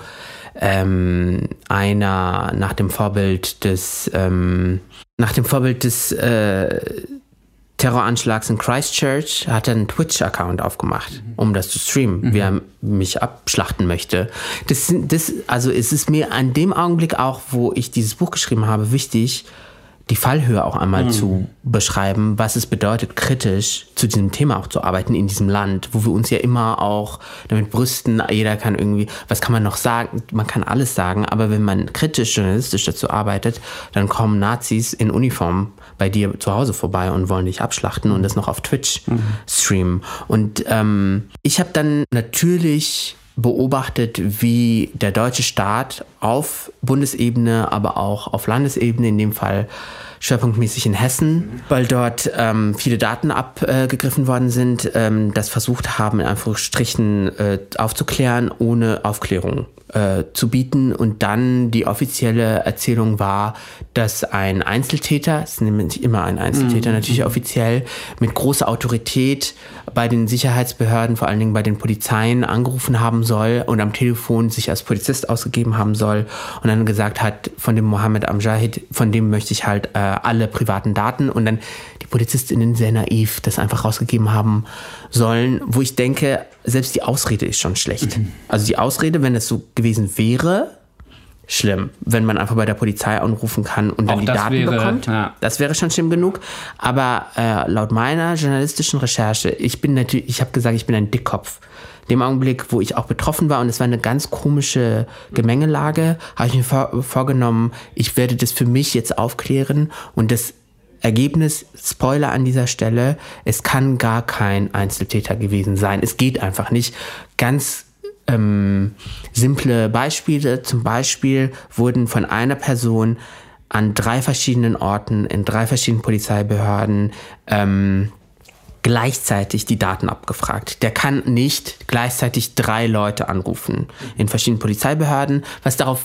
ähm, einer nach dem Vorbild des ähm, nach dem Vorbild des äh, Terroranschlags in Christchurch hat er einen Twitch-Account aufgemacht, um das zu streamen, mhm. wie er mich abschlachten möchte. Das, das, also es ist mir an dem Augenblick auch, wo ich dieses Buch geschrieben habe, wichtig, die Fallhöhe auch einmal mhm. zu beschreiben, was es bedeutet, kritisch zu diesem Thema auch zu arbeiten in diesem Land, wo wir uns ja immer auch damit brüsten, jeder kann irgendwie, was kann man noch sagen? Man kann alles sagen, aber wenn man kritisch, journalistisch dazu arbeitet, dann kommen Nazis in Uniform bei dir zu Hause vorbei und wollen dich abschlachten und das noch auf Twitch mhm. streamen. Und ähm, ich habe dann natürlich beobachtet, wie der deutsche Staat auf Bundesebene, aber auch auf Landesebene, in dem Fall schwerpunktmäßig in Hessen, weil dort ähm, viele Daten abgegriffen äh, worden sind, ähm, das versucht haben, in Anführungsstrichen äh, aufzuklären, ohne Aufklärung äh, zu bieten. Und dann die offizielle Erzählung war, dass ein Einzeltäter, es ist nämlich immer ein Einzeltäter, mhm. natürlich offiziell, mit großer Autorität bei den Sicherheitsbehörden, vor allen Dingen bei den Polizeien, angerufen haben soll und am Telefon sich als Polizist ausgegeben haben soll und dann gesagt hat, von dem Mohammed Amjahid, von dem möchte ich halt äh, alle privaten Daten, und dann die PolizistInnen sehr naiv das einfach rausgegeben haben sollen, wo ich denke, selbst die Ausrede ist schon schlecht. Mhm. Also die Ausrede, wenn es so gewesen wäre, schlimm, wenn man einfach bei der Polizei anrufen kann und dann Auch die Daten wäre, bekommt. Ja. Das wäre schon schlimm genug. Aber äh, laut meiner journalistischen Recherche, ich bin natürlich, ich habe gesagt, ich bin ein Dickkopf. In dem Augenblick, wo ich auch betroffen war und es war eine ganz komische Gemengelage, habe ich mir vor, vorgenommen, ich werde das für mich jetzt aufklären, und das Ergebnis, Spoiler an dieser Stelle, es kann gar kein Einzeltäter gewesen sein. Es geht einfach nicht. Ganz ähm, simple Beispiele. Zum Beispiel wurden von einer Person an drei verschiedenen Orten, in drei verschiedenen Polizeibehörden ähm, gleichzeitig die Daten abgefragt. Der kann nicht gleichzeitig drei Leute anrufen in verschiedenen Polizeibehörden, was darauf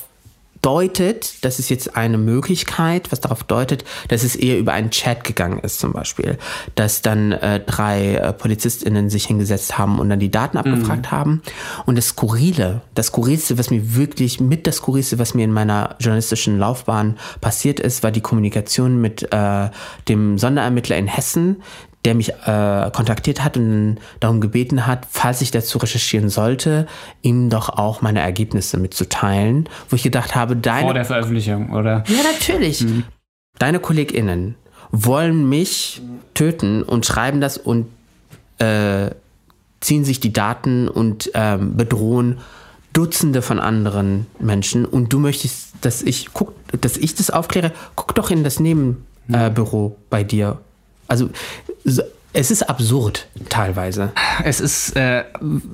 deutet, das ist jetzt eine Möglichkeit, was darauf deutet, dass es eher über einen Chat gegangen ist zum Beispiel, dass dann äh, drei äh, PolizistInnen sich hingesetzt haben und dann die Daten abgefragt mhm. haben. Und das Skurrile, das Skurrilste, was mir wirklich, mit das Skurrilste, was mir in meiner journalistischen Laufbahn passiert ist, war die Kommunikation mit äh, dem Sonderermittler in Hessen, der mich äh, kontaktiert hat und darum gebeten hat, falls ich dazu recherchieren sollte, ihm doch auch meine Ergebnisse mitzuteilen, wo ich gedacht habe, deine...
Vor der Veröffentlichung, oder?
Ja, natürlich. Mhm. Deine KollegInnen wollen mich töten und schreiben das und äh, ziehen sich die Daten und ähm, bedrohen Dutzende von anderen Menschen, und du möchtest, dass ich, guck, dass ich das aufkläre? Guck doch in das Nebenbüro äh, bei dir. Also es ist absurd teilweise.
Es ist äh,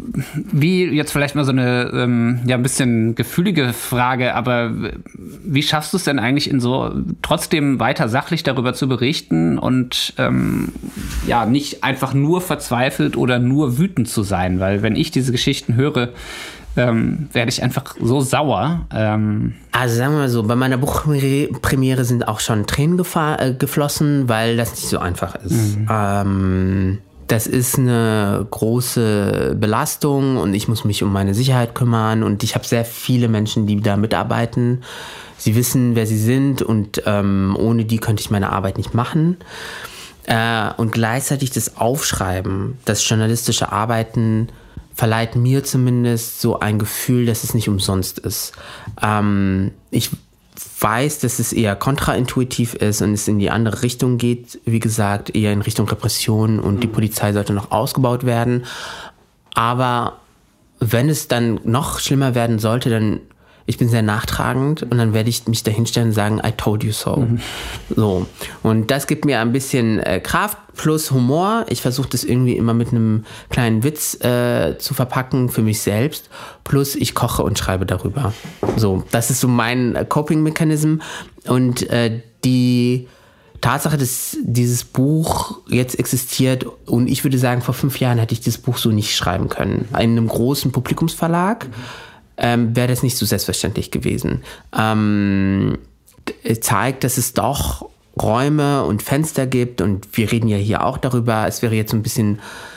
wie jetzt vielleicht mal so eine ähm, ja ein bisschen gefühlige Frage, aber wie schaffst du es denn eigentlich in so trotzdem weiter sachlich darüber zu berichten und ähm, ja nicht einfach nur verzweifelt oder nur wütend zu sein? Weil wenn ich diese Geschichten höre, Ähm, werde ich einfach so sauer. Ähm
also sagen wir mal so, bei meiner Buchpremiere sind auch schon Tränen gefahr, äh, geflossen, weil das nicht so einfach ist. Mhm. Ähm, das ist eine große Belastung und ich muss mich um meine Sicherheit kümmern, und ich habe sehr viele Menschen, die da mitarbeiten. Sie wissen, wer sie sind, und ähm, ohne die könnte ich meine Arbeit nicht machen. Äh, und gleichzeitig das Aufschreiben, das journalistische Arbeiten verleiht mir zumindest so ein Gefühl, dass es nicht umsonst ist. Ähm, ich weiß, dass es eher kontraintuitiv ist und es in die andere Richtung geht. Wie gesagt, eher in Richtung Repression, und mhm. die Polizei sollte noch ausgebaut werden. Aber wenn es dann noch schlimmer werden sollte, dann, ich bin sehr nachtragend, und dann werde ich mich dahinstellen und sagen, I told you so. Mhm. So. Und das gibt mir ein bisschen äh, Kraft plus Humor. Ich versuche das irgendwie immer mit einem kleinen Witz äh, zu verpacken für mich selbst. Plus ich koche und schreibe darüber. So, das ist so mein Coping-Mechanism. Und äh, die Tatsache, dass dieses Buch jetzt existiert, und ich würde sagen, vor fünf Jahren hätte ich dieses Buch so nicht schreiben können. In einem großen Publikumsverlag ähm, wäre das nicht so selbstverständlich gewesen. Ähm, zeigt, dass es doch Räume und Fenster gibt, und wir reden ja hier auch darüber. Es wäre jetzt so ein bisschen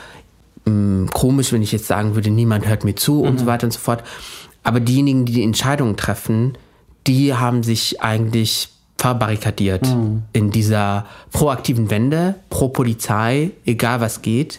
ähm, komisch, wenn ich jetzt sagen würde, niemand hört mir zu, mhm. und so weiter und so fort. Aber diejenigen, die die Entscheidungen treffen, die haben sich eigentlich verbarrikadiert mhm. in dieser proaktiven Wende, pro Polizei, egal was geht.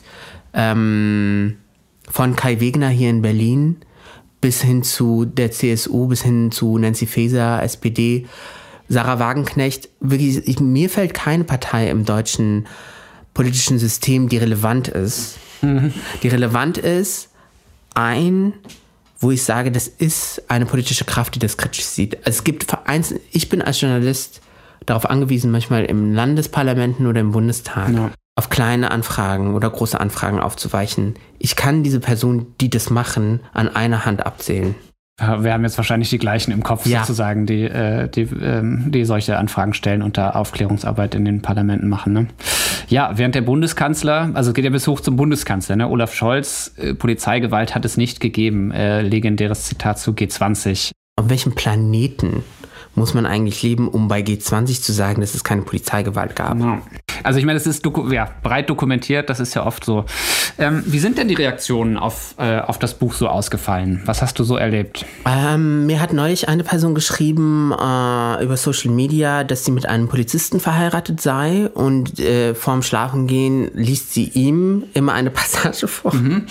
Ähm, von Kai Wegner hier in Berlin bis hin zu der C S U, bis hin zu Nancy Faeser, S P D, Sarah Wagenknecht. Wirklich, ich, mir fällt keine Partei im deutschen politischen System, die relevant ist. Mhm. Die relevant ist, ein... wo ich sage, das ist eine politische Kraft, die das kritisch sieht. Es gibt vereinzelt, ich bin als Journalist darauf angewiesen, manchmal im Landesparlamenten oder im Bundestag, ja. auf kleine Anfragen oder große Anfragen aufzuweichen. Ich kann diese Personen, die das machen, an einer Hand abzählen.
Wir haben jetzt wahrscheinlich die gleichen im Kopf, ja. sozusagen, die, äh, die, ähm, die solche Anfragen stellen und da Aufklärungsarbeit in den Parlamenten machen. Ne? Ja, während der Bundeskanzler, also es geht ja bis hoch zum Bundeskanzler, ne? Olaf Scholz, äh, Polizeigewalt hat es nicht gegeben. Äh, legendäres Zitat zu G zwanzig.
Auf welchem Planeten muss man eigentlich leben, um bei G zwanzig zu sagen, dass es keine Polizeigewalt gab?
Ja. Also ich meine, das ist doku- ja, breit dokumentiert, das ist ja oft so. Ähm, wie sind denn die Reaktionen auf, äh, auf das Buch so ausgefallen? Was hast du so erlebt?
Ähm, mir hat neulich eine Person geschrieben äh, über Social Media, dass sie mit einem Polizisten verheiratet sei, und äh, vorm Schlafengehen liest sie ihm immer eine Passage vor. Mhm.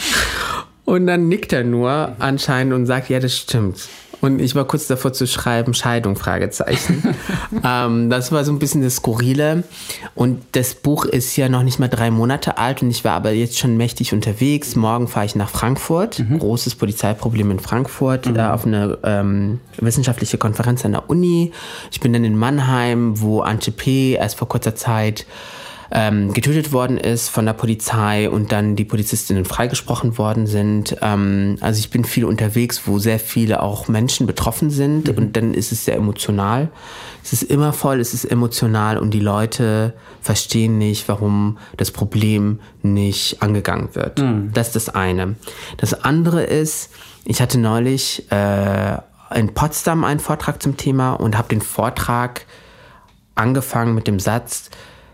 Und dann nickt er nur anscheinend und sagt, ja, das stimmt. Und ich war kurz davor zu schreiben, Scheidung, Fragezeichen. ähm, das war so ein bisschen das Skurrile. Und das Buch ist ja noch nicht mal drei Monate alt, und ich war aber jetzt schon mächtig unterwegs. Morgen fahre ich nach Frankfurt. Mhm. Großes Polizeiproblem in Frankfurt, mhm. äh, auf eine ähm, wissenschaftliche Konferenz an der Uni. Ich bin dann in Mannheim, wo Antje P. erst vor kurzer Zeit Ähm, getötet worden ist von der Polizei und dann die Polizistinnen freigesprochen worden sind. Ähm, also ich bin viel unterwegs, wo sehr viele auch Menschen betroffen sind, mhm. und dann ist es sehr emotional. Es ist immer voll, es ist emotional, und die Leute verstehen nicht, warum das Problem nicht angegangen wird. Mhm. Das ist das eine. Das andere ist, ich hatte neulich äh, in Potsdam einen Vortrag zum Thema und habe den Vortrag angefangen mit dem Satz: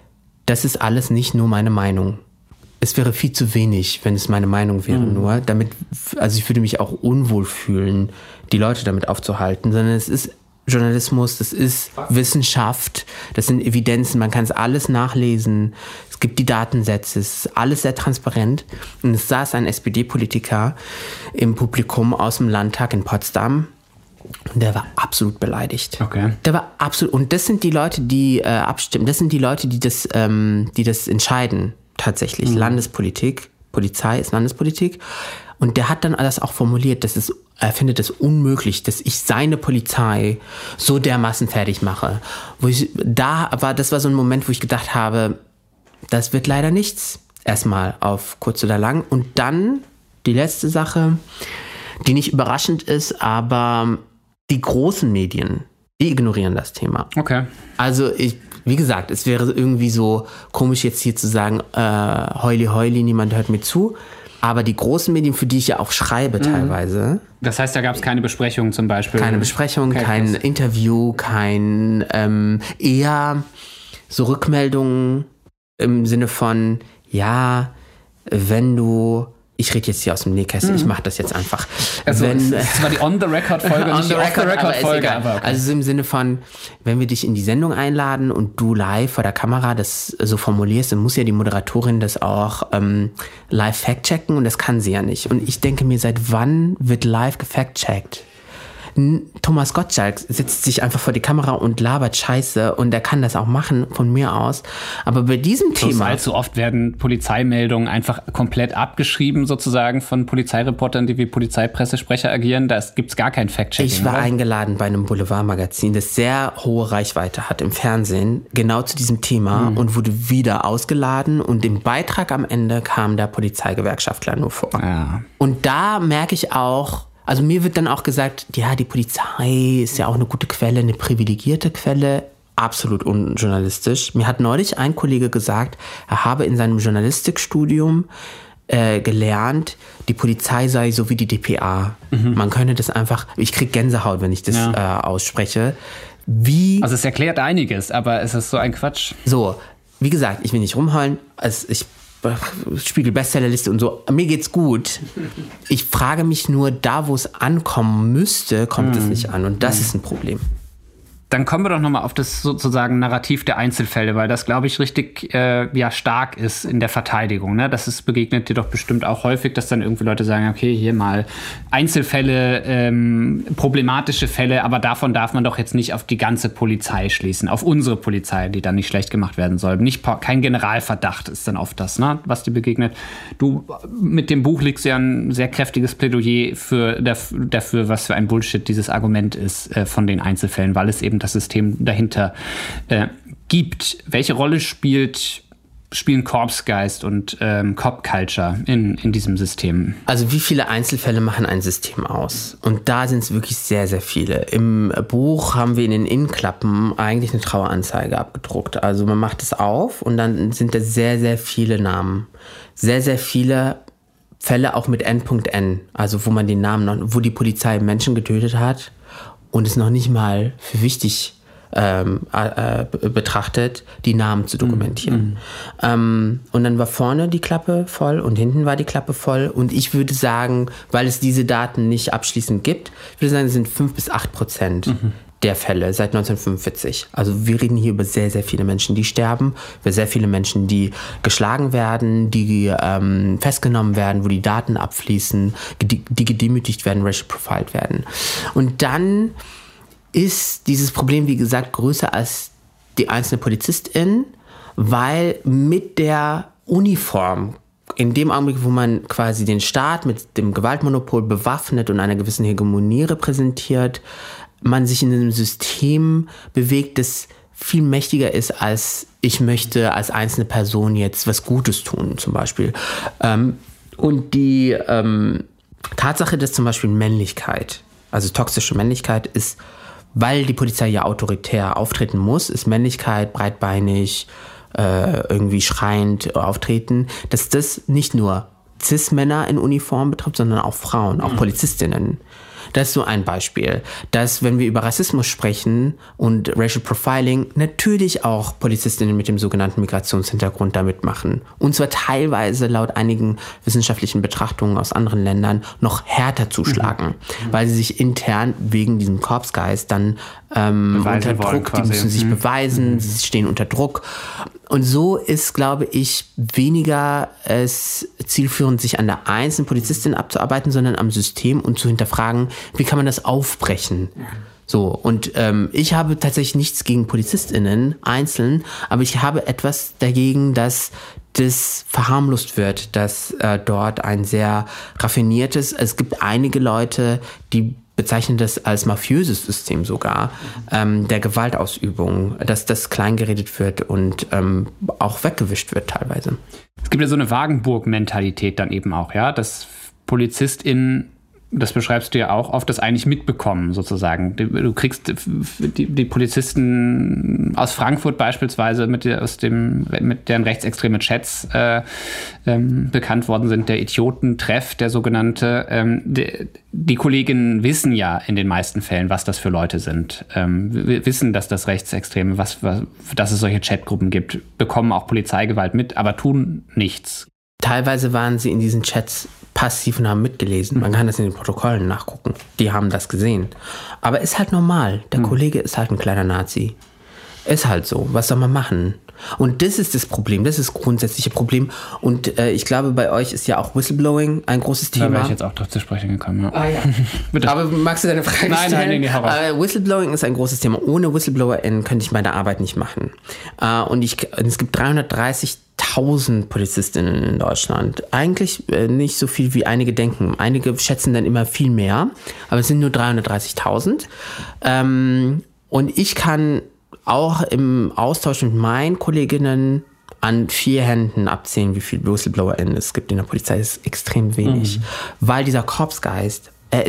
Das ist alles nicht nur meine Meinung. Es wäre viel zu wenig, wenn es meine Meinung wäre, mhm. nur. Damit, also ich würde mich auch unwohl fühlen, die Leute damit aufzuhalten, sondern es ist Journalismus, das ist Wissenschaft, das sind Evidenzen, man kann es alles nachlesen. Es gibt die Datensätze, es ist alles sehr transparent. Und es saß ein S P D-Politiker im Publikum aus dem Landtag in Potsdam. Und der war absolut beleidigt.
Okay.
Der war absolut. Und das sind die Leute, die äh, abstimmen. Das sind die Leute, die das, ähm, die das entscheiden. Tatsächlich. Mhm. Landespolitik, Polizei ist Landespolitik. Und der hat dann das auch formuliert, dass es, er findet es unmöglich, dass ich seine Polizei so dermaßen fertig mache. Wo ich, da war, das war so ein Moment, wo ich gedacht habe, das wird leider nichts. Erstmal auf kurz oder lang. Und dann die letzte Sache, die nicht überraschend ist, aber die großen Medien, die ignorieren das Thema.
Okay.
Also ich, wie gesagt, es wäre irgendwie so komisch jetzt hier zu sagen, äh, heuli heuli, niemand hört mir zu. Aber die großen Medien, für die ich ja auch schreibe teilweise.
Das heißt, da gab es keine Besprechung zum Beispiel?
Keine Besprechung, okay, kein krass. Interview, kein ähm, eher so Rückmeldungen im Sinne von, ja, wenn du... Ich rede jetzt hier aus dem Nähkästchen, mhm. ich mache das jetzt einfach.
Also
wenn,
das war die On-the-Record-Folge, nicht die Off-the-Record-Folge. Aber okay.
Also im Sinne von, wenn wir dich in die Sendung einladen und du live vor der Kamera das so formulierst, dann muss ja die Moderatorin das auch ähm, live fact-checken, und das kann sie ja nicht. Und ich denke mir, seit wann wird live gefact-checkt? Thomas Gottschalk setzt sich einfach vor die Kamera und labert Scheiße, und er kann das auch machen von mir aus. Aber bei diesem Plus Thema...
Allzu oft werden Polizeimeldungen einfach komplett abgeschrieben sozusagen von Polizeireportern, die wie Polizeipressesprecher agieren. Da gibt es gar kein Fact-Checking.
Ich war
oder?
eingeladen bei einem Boulevardmagazin, das sehr hohe Reichweite hat im Fernsehen, genau zu diesem Thema, mhm. und wurde wieder ausgeladen, und im Beitrag am Ende kam der Polizeigewerkschaftler nur vor.
Ja.
Und da merke ich auch, also mir wird dann auch gesagt, ja, die Polizei ist ja auch eine gute Quelle, eine privilegierte Quelle. absolut unjournalistisch. Mir hat neulich ein Kollege gesagt, er habe in seinem Journalistikstudium äh, gelernt, die Polizei sei so wie die D P A. Mhm. Man könne das einfach, ich krieg Gänsehaut, wenn ich das ja. äh, ausspreche. Wie,
also es erklärt einiges, aber es ist so ein Quatsch.
So, wie gesagt, ich will nicht rumheulen, also ich Spiegel Bestsellerliste und so, mir geht's gut. Ich frage mich nur, da wo es ankommen müsste, kommt mhm. es nicht an und das mhm. ist ein Problem.
Dann kommen wir doch nochmal auf das sozusagen Narrativ der Einzelfälle, weil das, glaube ich, richtig äh, ja, stark ist in der Verteidigung. Ne? Das ist, begegnet dir doch bestimmt auch häufig, dass dann irgendwie Leute sagen, okay, hier mal Einzelfälle, ähm, problematische Fälle, aber davon darf man doch jetzt nicht auf die ganze Polizei schließen, auf unsere Polizei, die dann nicht schlecht gemacht werden soll. Nicht, kein Generalverdacht ist dann oft das, ne? Was dir begegnet. Du, mit dem Buch legst ja ein sehr kräftiges Plädoyer für, dafür, was für ein Bullshit dieses Argument ist äh, von den Einzelfällen, weil es eben das System dahinter äh, gibt. Welche Rolle spielt, spielen Corpsgeist und ähm, Cop Culture in, in diesem System?
Also wie viele Einzelfälle machen ein System aus? Und da sind es wirklich sehr, sehr viele. Im Buch haben wir in den Innenklappen eigentlich eine Traueranzeige abgedruckt. Also man macht es auf und dann sind da sehr, sehr viele Namen. Sehr, sehr viele Fälle auch mit N N, also wo man den Namen noch, wo die Polizei Menschen getötet hat und es noch nicht mal für wichtig ähm, äh, betrachtet, die Namen zu dokumentieren. Mhm. Ähm, und dann war vorne die Klappe voll und hinten war die Klappe voll. Und ich würde sagen, weil es diese Daten nicht abschließend gibt, ich würde sagen, es sind fünf bis acht Prozent mhm. der Fälle seit neunzehnhundertfünfundvierzig. Also wir reden hier über sehr, sehr viele Menschen, die sterben, über sehr viele Menschen, die geschlagen werden, die ähm, festgenommen werden, wo die Daten abfließen, die, die gedemütigt werden, racial profiled werden. Und dann ist dieses Problem, wie gesagt, größer als die einzelne Polizistin, weil mit der Uniform, in dem Augenblick, wo man quasi den Staat mit dem Gewaltmonopol bewaffnet und einer gewissen Hegemonie repräsentiert, man sich in einem System bewegt, das viel mächtiger ist, als ich möchte als einzelne Person jetzt was Gutes tun, zum Beispiel. Und die ähm, Tatsache, dass zum Beispiel Männlichkeit, also toxische Männlichkeit ist, weil die Polizei ja autoritär auftreten muss, ist Männlichkeit, breitbeinig, äh, irgendwie schreiend auftreten, dass das nicht nur Cis-Männer in Uniform betrifft, sondern auch Frauen, auch Polizistinnen. Das ist so ein Beispiel, dass, wenn wir über Rassismus sprechen und Racial Profiling, natürlich auch Polizistinnen mit dem sogenannten Migrationshintergrund da mitmachen. Und zwar teilweise laut einigen wissenschaftlichen Betrachtungen aus anderen Ländern noch härter zuschlagen, mhm. weil sie sich intern wegen diesem Corpsgeist dann ähm, unter Druck, die müssen sich mhm. beweisen, mhm. sie stehen unter Druck. Und so ist, glaube ich, weniger es zielführend, sich an der einzelnen Polizistin abzuarbeiten, sondern am System und zu hinterfragen, wie kann man das aufbrechen? So, und ähm, ich habe tatsächlich nichts gegen PolizistInnen einzeln, aber ich habe etwas dagegen, dass das verharmlost wird, dass äh, dort ein sehr raffiniertes, es gibt einige Leute, die bezeichnen das als mafiöses System sogar, ähm, der Gewaltausübung, dass das kleingeredet wird und ähm, auch weggewischt wird teilweise.
Es gibt ja so eine Wagenburg-Mentalität dann eben auch, ja, dass PolizistInnen, das beschreibst du ja auch, oft das eigentlich mitbekommen, sozusagen. Du kriegst die, die Polizisten aus Frankfurt beispielsweise, mit, der, aus dem, mit deren rechtsextreme Chats äh, ähm, bekannt worden sind, der Idiotentreff, der sogenannte. Ähm, die, die Kolleginnen wissen ja in den meisten Fällen, was das für Leute sind. Ähm, wir wissen, dass das Rechtsextreme, was, was, dass es solche Chatgruppen gibt, bekommen auch Polizeigewalt mit, aber tun nichts.
Teilweise waren sie in diesen Chats passiv und haben mitgelesen. Man kann das in den Protokollen nachgucken. Die haben das gesehen. Aber ist halt normal. Der mhm. Kollege ist halt ein kleiner Nazi. Ist halt so. Was soll man machen? Und das ist das Problem. Das ist das grundsätzliche Problem. Und äh, ich glaube, bei euch ist ja auch Whistleblowing ein großes Thema. Da wäre
ich jetzt auch drauf zu sprechen gekommen. Ja.
Ah, ja. Bitte. Aber magst du deine Frage
nein,
stellen?
Nein, nein, nein,
nein. Whistleblowing ist ein großes Thema. Ohne WhistleblowerInnen könnte ich meine Arbeit nicht machen. Uh, und ich, es gibt dreihundertdreißigtausend Polizistinnen in Deutschland. Eigentlich äh, nicht so viel, wie einige denken. Einige schätzen dann immer viel mehr. Aber es sind nur dreihundertdreißigtausend. Ähm, und ich kann auch im Austausch mit meinen Kolleginnen an vier Händen abzählen, wie viele WhistleblowerInnen es gibt in der Polizei. Das ist extrem wenig. Mhm. Weil dieser Corpsgeist, er ist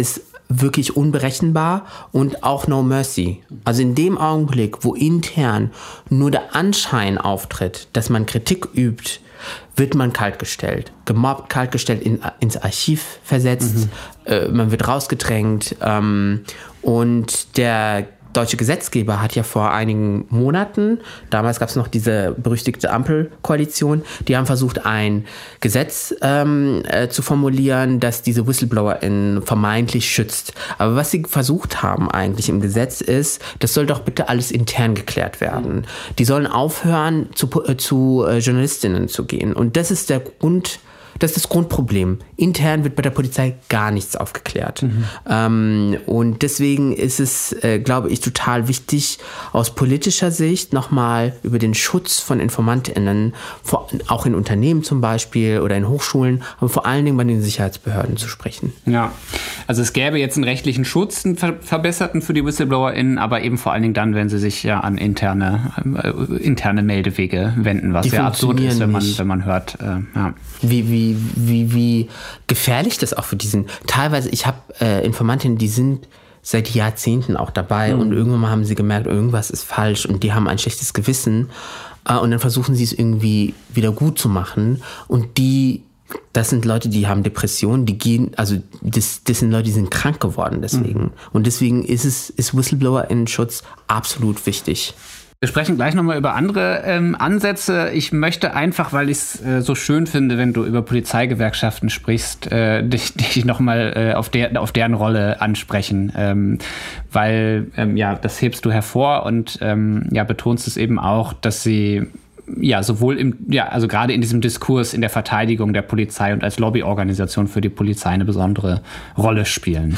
wirklich unberechenbar und auch no mercy. Also in dem Augenblick, wo intern nur der Anschein auftritt, dass man Kritik übt, wird man kaltgestellt, gemobbt, kaltgestellt, in, ins Archiv versetzt, mhm. äh, man wird rausgedrängt ähm, und der deutsche Gesetzgeber hat ja vor einigen Monaten, damals gab es noch diese berüchtigte Ampelkoalition, die haben versucht, ein Gesetz ähm, äh, zu formulieren, das diese WhistleblowerInnen vermeintlich schützt. Aber was sie versucht haben eigentlich im Gesetz ist, das soll doch bitte alles intern geklärt werden. Die sollen aufhören, zu, äh, zu äh, JournalistInnen zu gehen. Und das ist der Grund, das ist das Grundproblem. Intern wird bei der Polizei gar nichts aufgeklärt. Mhm. Ähm, und deswegen ist es, äh, glaube ich, total wichtig, aus politischer Sicht nochmal über den Schutz von InformantInnen, vor, auch in Unternehmen zum Beispiel oder in Hochschulen, aber vor allen Dingen bei den Sicherheitsbehörden zu sprechen.
Ja, also es gäbe jetzt einen rechtlichen Schutz, einen ver- verbesserten für die WhistleblowerInnen, aber eben vor allen Dingen dann, wenn sie sich ja an interne, äh, interne Meldewege wenden, was ja absurd ist, wenn man, wenn man hört. Äh, ja.
Wie, wie, wie, wie gefährlich das auch für diesen, teilweise, ich habe äh, Informantinnen, die sind seit Jahrzehnten auch dabei mhm. und irgendwann mal haben sie gemerkt, irgendwas ist falsch und die haben ein schlechtes Gewissen äh, und dann versuchen sie es irgendwie wieder gut zu machen und die, das sind Leute, die haben Depressionen, die gehen, also das, das sind Leute, die sind krank geworden deswegen mhm. und deswegen ist es, ist Whistleblower-Schutz absolut wichtig.
Wir sprechen gleich nochmal über andere ähm, Ansätze. Ich möchte einfach, weil ich es äh, so schön finde, wenn du über Polizeigewerkschaften sprichst, äh, dich, dich nochmal äh, auf, der, auf deren Rolle ansprechen. Ähm, weil, ähm, ja, das hebst du hervor und ähm, ja, betonst es eben auch, dass sie ja sowohl im, ja, also gerade in diesem Diskurs in der Verteidigung der Polizei und als Lobbyorganisation für die Polizei eine besondere Rolle spielen.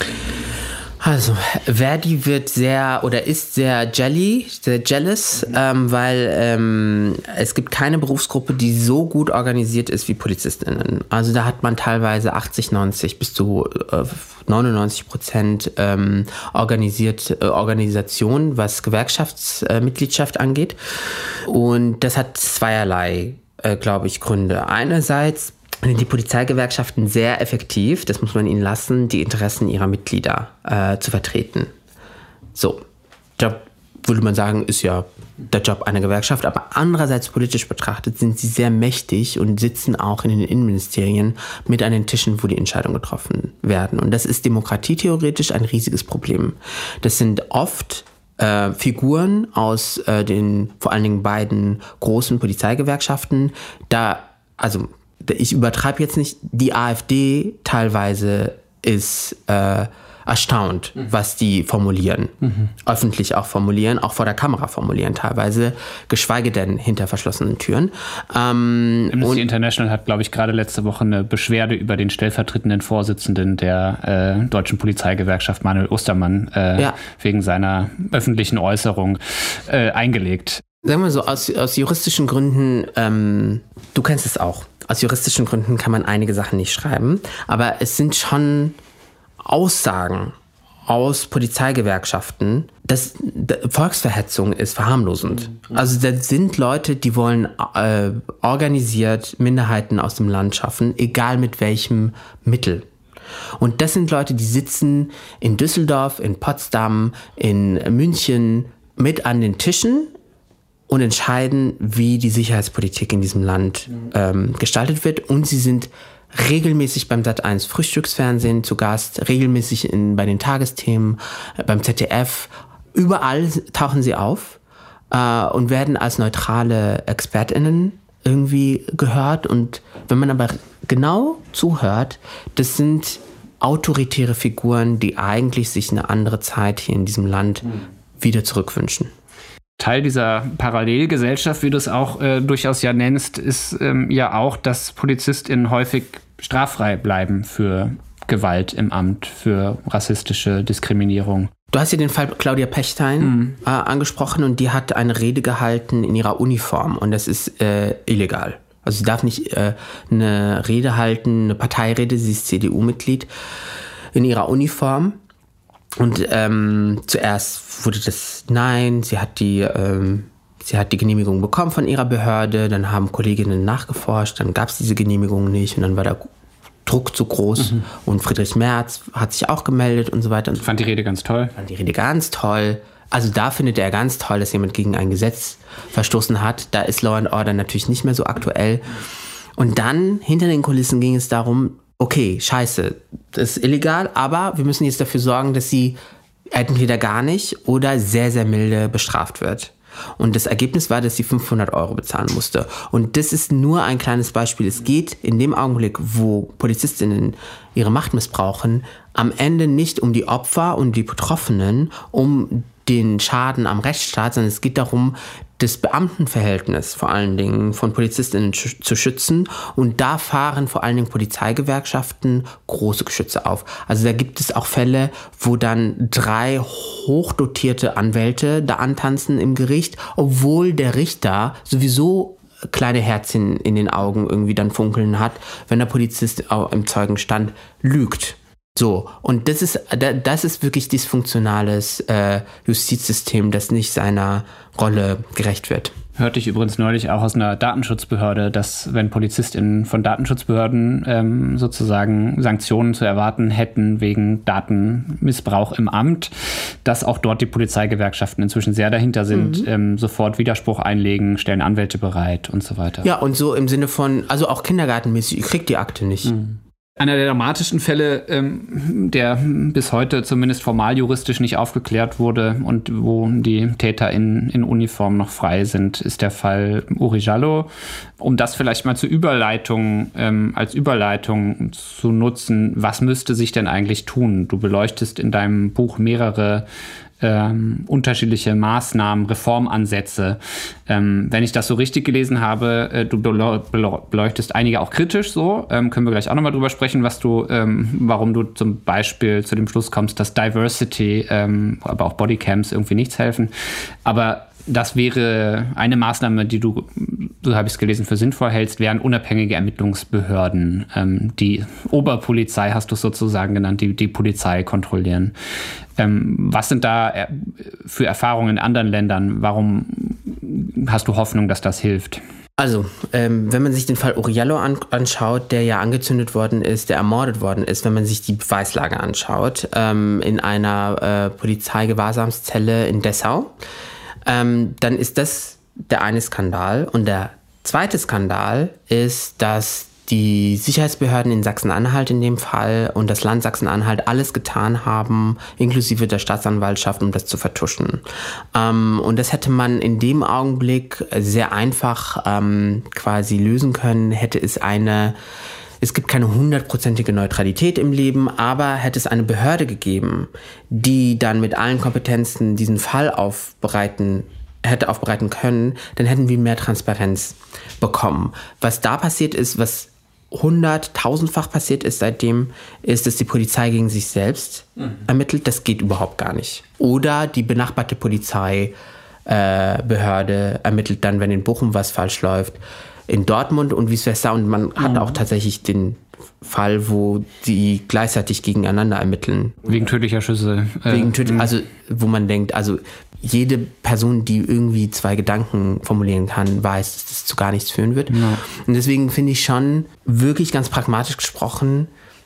Also, Verdi wird sehr oder ist sehr jelly, sehr jealous, ähm, weil ähm, es gibt keine Berufsgruppe, die so gut organisiert ist wie PolizistInnen. Also da hat man teilweise achtzig, neunzig bis zu äh, neunundneunzig Prozent ähm, organisiert, äh, Organisation, was Gewerkschaftsmitgliedschaft äh, angeht. Und das hat zweierlei, äh, glaube ich, Gründe. Einerseits sind die Polizeigewerkschaften sehr effektiv, das muss man ihnen lassen, die Interessen ihrer Mitglieder äh, zu vertreten. So, Job, würde man sagen, ist ja der Job einer Gewerkschaft, aber andererseits politisch betrachtet sind sie sehr mächtig und sitzen auch in den Innenministerien mit an den Tischen, wo die Entscheidungen getroffen werden. Und das ist demokratietheoretisch ein riesiges Problem. Das sind oft äh, Figuren aus äh, den vor allen Dingen beiden großen Polizeigewerkschaften, da, also ich übertreibe jetzt nicht, die AfD teilweise ist äh, erstaunt, mhm. was die formulieren. Mhm. Öffentlich auch formulieren, auch vor der Kamera formulieren teilweise, geschweige denn hinter verschlossenen Türen. Ähm,
Amnesty International hat, glaube ich, gerade letzte Woche eine Beschwerde über den stellvertretenden Vorsitzenden der äh, deutschen Polizeigewerkschaft, Manuel Ostermann, äh, ja. wegen seiner öffentlichen Äußerung äh, eingelegt.
Sagen wir so, aus, aus juristischen Gründen, ähm, du kennst es auch, aus juristischen Gründen kann man einige Sachen nicht schreiben, aber es sind schon Aussagen aus Polizeigewerkschaften, dass Volksverhetzung ist verharmlosend. Also das sind Leute, die wollen äh, organisiert Minderheiten aus dem Land schaffen, egal mit welchem Mittel. Und das sind Leute, die sitzen in Düsseldorf, in Potsdam, in München mit an den Tischen und entscheiden, wie die Sicherheitspolitik in diesem Land ähm, gestaltet wird. Und sie sind regelmäßig beim Sat eins Frühstücksfernsehen zu Gast, regelmäßig in, bei den Tagesthemen, äh, beim Z D F. Überall tauchen sie auf äh, und werden als neutrale ExpertInnen irgendwie gehört. Und wenn man aber genau zuhört, das sind autoritäre Figuren, die eigentlich sich eine andere Zeit hier in diesem Land mhm. wieder zurückwünschen.
Teil dieser Parallelgesellschaft, wie du es auch äh, durchaus ja nennst, ist ähm, ja auch, dass PolizistInnen häufig straffrei bleiben für Gewalt im Amt, für rassistische Diskriminierung.
Du hast ja den Fall Claudia Pechstein mhm. äh, angesprochen und die hat eine Rede gehalten in ihrer Uniform und das ist äh, illegal. Also sie darf nicht äh, eine Rede halten, eine Parteirede, sie ist C D U-Mitglied, in ihrer Uniform. Und ähm, zuerst wurde das, nein, sie hat die, ähm, sie hat die Genehmigung bekommen von ihrer Behörde, dann haben Kolleginnen nachgeforscht, dann gab es diese Genehmigung nicht und dann war der Druck zu groß. Mhm. Und Friedrich Merz hat sich auch gemeldet und so weiter.
Ich fand die Rede ganz toll.
Fand die Rede ganz toll. Also da findet er ganz toll, dass jemand gegen ein Gesetz verstoßen hat. Da ist Law and Order natürlich nicht mehr so aktuell. Und dann, hinter den Kulissen ging es darum, okay, scheiße, das ist illegal, aber wir müssen jetzt dafür sorgen, dass sie entweder gar nicht oder sehr, sehr milde bestraft wird. Und das Ergebnis war, dass sie fünfhundert Euro bezahlen musste. Und das ist nur ein kleines Beispiel. Es geht in dem Augenblick, wo Polizistinnen ihre Macht missbrauchen, am Ende nicht um die Opfer und die Betroffenen, um den Schaden am Rechtsstaat, sondern es geht darum, das Beamtenverhältnis vor allen Dingen von Polizistinnen zu schützen. Und da fahren vor allen Dingen Polizeigewerkschaften große Geschütze auf. Also da gibt es auch Fälle, wo dann drei hochdotierte Anwälte da antanzen im Gericht, obwohl der Richter sowieso kleine Herzchen in den Augen irgendwie dann funkeln hat, wenn der Polizist auch im Zeugenstand lügt. So, und das ist das ist wirklich dysfunktionales äh, Justizsystem, das nicht seiner Rolle gerecht wird.
Hörte ich übrigens neulich auch aus einer Datenschutzbehörde, dass wenn PolizistInnen von Datenschutzbehörden ähm, sozusagen Sanktionen zu erwarten hätten wegen Datenmissbrauch im Amt, dass auch dort die Polizeigewerkschaften inzwischen sehr dahinter sind, mhm. ähm, sofort Widerspruch einlegen, stellen Anwälte bereit und so weiter.
Ja, und so im Sinne von, also auch kindergartenmäßig, ihr kriegt die Akte nicht.
Mhm. Einer der dramatischen Fälle, ähm, der bis heute zumindest formal juristisch nicht aufgeklärt wurde und wo die Täter in, in Uniform noch frei sind, ist der Fall Uri Jallo. Um das vielleicht mal zur Überleitung, ähm, als Überleitung zu nutzen, was müsste sich denn eigentlich tun? Du beleuchtest in deinem Buch mehrere Ähm, unterschiedliche Maßnahmen, Reformansätze. Ähm, wenn ich das so richtig gelesen habe, äh, du beleuchtest einige auch kritisch so, ähm, können wir gleich auch nochmal drüber sprechen, was du, ähm, warum du zum Beispiel zu dem Schluss kommst, dass Diversity, ähm, aber auch Bodycams irgendwie nichts helfen. Aber das wäre eine Maßnahme, die du, so habe ich es gelesen, für sinnvoll hältst, wären unabhängige Ermittlungsbehörden. Ähm, die Oberpolizei, hast du es sozusagen genannt, die die Polizei kontrollieren. Ähm, was sind da für Erfahrungen in anderen Ländern? Warum hast du Hoffnung, dass das hilft?
Also, ähm, wenn man sich den Fall Uri Jallo an, anschaut, der ja angezündet worden ist, der ermordet worden ist, wenn man sich die Beweislage anschaut, ähm, in einer äh, Polizeigewahrsamszelle in Dessau, Ähm, dann ist das der eine Skandal. Und der zweite Skandal ist, dass die Sicherheitsbehörden in Sachsen-Anhalt in dem Fall und das Land Sachsen-Anhalt alles getan haben, inklusive der Staatsanwaltschaft, um das zu vertuschen. Ähm, und das hätte man in dem Augenblick sehr einfach ähm, quasi lösen können, hätte es eine... Es gibt keine hundertprozentige Neutralität im Leben, aber hätte es eine Behörde gegeben, die dann mit allen Kompetenzen diesen Fall aufbereiten, hätte aufbereiten können, dann hätten wir mehr Transparenz bekommen. Was da passiert ist, was hunderttausendfach passiert ist seitdem, ist, dass die Polizei gegen sich selbst mhm. ermittelt. Das geht überhaupt gar nicht. Oder die benachbarte Polizeibehörde äh, ermittelt dann, wenn in Bochum was falsch läuft, in Dortmund und vice versa. Und man hat auch tatsächlich den Fall, wo die gleichzeitig gegeneinander ermitteln.
Wegen tödlicher Schüsse.
Äh, Wegen tödlich, also wo man denkt, also jede Person, die irgendwie zwei Gedanken formulieren kann, weiß, dass das zu gar nichts führen wird. Ja. Und deswegen finde ich schon, wirklich ganz pragmatisch gesprochen,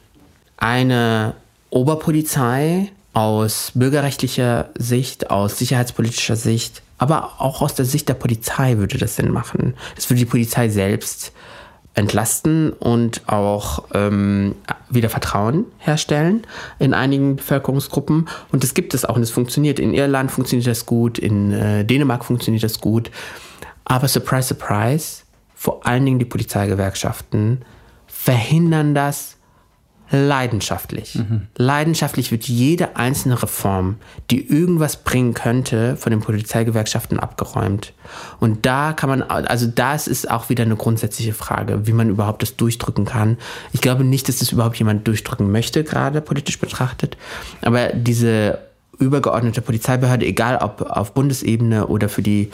eine Oberpolizei aus bürgerrechtlicher Sicht, aus sicherheitspolitischer Sicht, aber auch aus der Sicht der Polizei würde das Sinn machen. Das würde die Polizei selbst entlasten und auch ähm, wieder Vertrauen herstellen in einigen Bevölkerungsgruppen. Und das gibt es auch und es funktioniert. In Irland funktioniert das gut, in äh, Dänemark funktioniert das gut. Aber surprise, surprise, vor allen Dingen die Polizeigewerkschaften verhindern das leidenschaftlich. Mhm. Leidenschaftlich wird jede einzelne Reform, die irgendwas bringen könnte, von den Polizeigewerkschaften abgeräumt. Und da kann man, also das ist auch wieder eine grundsätzliche Frage, wie man überhaupt das durchdrücken kann. Ich glaube nicht, dass das überhaupt jemand durchdrücken möchte, gerade politisch betrachtet. Aber diese übergeordnete Polizeibehörde, egal ob auf Bundesebene oder für die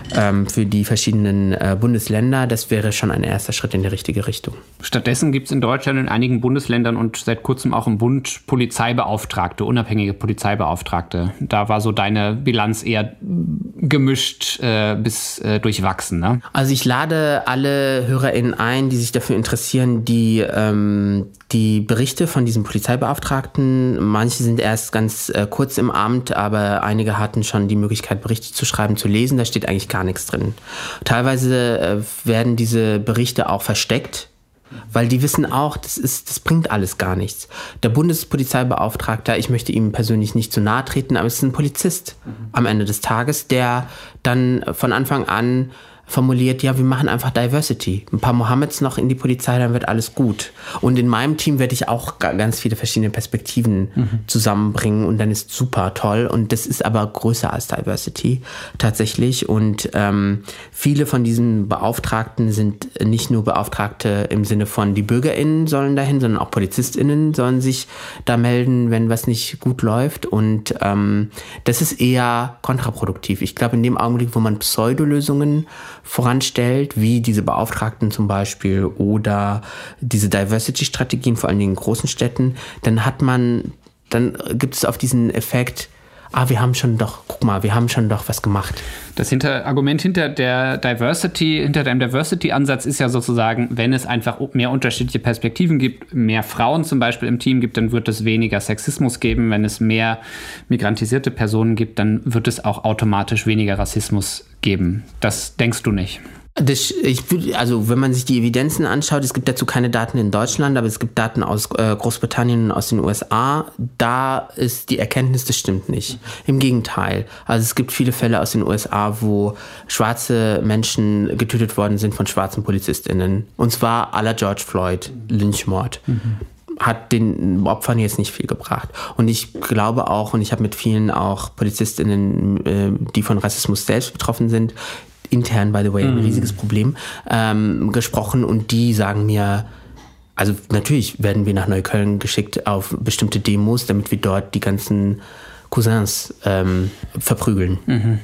ähm, für die verschiedenen äh, Bundesländer. Das wäre schon ein erster Schritt in die richtige Richtung.
Stattdessen gibt es in Deutschland in einigen Bundesländern und seit kurzem auch im Bund Polizeibeauftragte, unabhängige Polizeibeauftragte. Da war so deine Bilanz eher gemischt äh, bis äh, durchwachsen, ne?
Also ich lade alle HörerInnen ein, die sich dafür interessieren, die, ähm, die Berichte von diesen Polizeibeauftragten, manche sind erst ganz äh, kurz im Amt, aber einige hatten schon die Möglichkeit, Berichte zu schreiben, zu lesen, da steht eigentlich gar nichts drin. Teilweise äh, werden diese Berichte auch versteckt, weil die wissen auch, das ist, das bringt alles gar nichts. Der Bundespolizeibeauftragte, ich möchte ihm persönlich nicht zu nahe treten, aber es ist ein Polizist mhm. am Ende des Tages, der dann von Anfang an formuliert, ja, wir machen einfach Diversity. Ein paar Mohammeds noch in die Polizei, dann wird alles gut. Und in meinem Team werde ich auch ganz viele verschiedene Perspektiven mhm. zusammenbringen und dann ist super toll. Und das ist aber größer als Diversity tatsächlich. Und ähm, viele von diesen Beauftragten sind nicht nur Beauftragte im Sinne von die BürgerInnen sollen dahin, sondern auch PolizistInnen sollen sich da melden, wenn was nicht gut läuft. Und ähm, das ist eher kontraproduktiv. Ich glaube, in dem Augenblick, wo man Pseudolösungen voranstellt, wie diese Beauftragten zum Beispiel oder diese Diversity-Strategien, vor allen Dingen in großen Städten, dann hat man, dann gibt es auf diesen Effekt, ah, wir haben schon doch, guck mal, wir haben schon doch was gemacht.
Das hinter, Argument hinter der Diversity, hinter deinem Diversity-Ansatz ist ja sozusagen, wenn es einfach mehr unterschiedliche Perspektiven gibt, mehr Frauen zum Beispiel im Team gibt, dann wird es weniger Sexismus geben. Wenn es mehr migrantisierte Personen gibt, dann wird es auch automatisch weniger Rassismus geben. Das denkst du nicht?
Das, ich, also wenn man sich die Evidenzen anschaut, es gibt dazu keine Daten in Deutschland, aber es gibt Daten aus äh, Großbritannien und aus den U S A. Da ist die Erkenntnis, das stimmt nicht. Im Gegenteil. Also es gibt viele Fälle aus den U S A, wo schwarze Menschen getötet worden sind von schwarzen PolizistInnen. Und zwar à la George Floyd, Lynchmord. Mhm. Hat den Opfern jetzt nicht viel gebracht. Und ich glaube auch, und ich habe mit vielen auch PolizistInnen, äh, die von Rassismus selbst betroffen sind, intern, by the way, ein riesiges Problem, ähm, gesprochen und die sagen mir, also natürlich werden wir nach Neukölln geschickt auf bestimmte Demos, damit wir dort die ganzen Cousins ähm, verprügeln.
Mhm.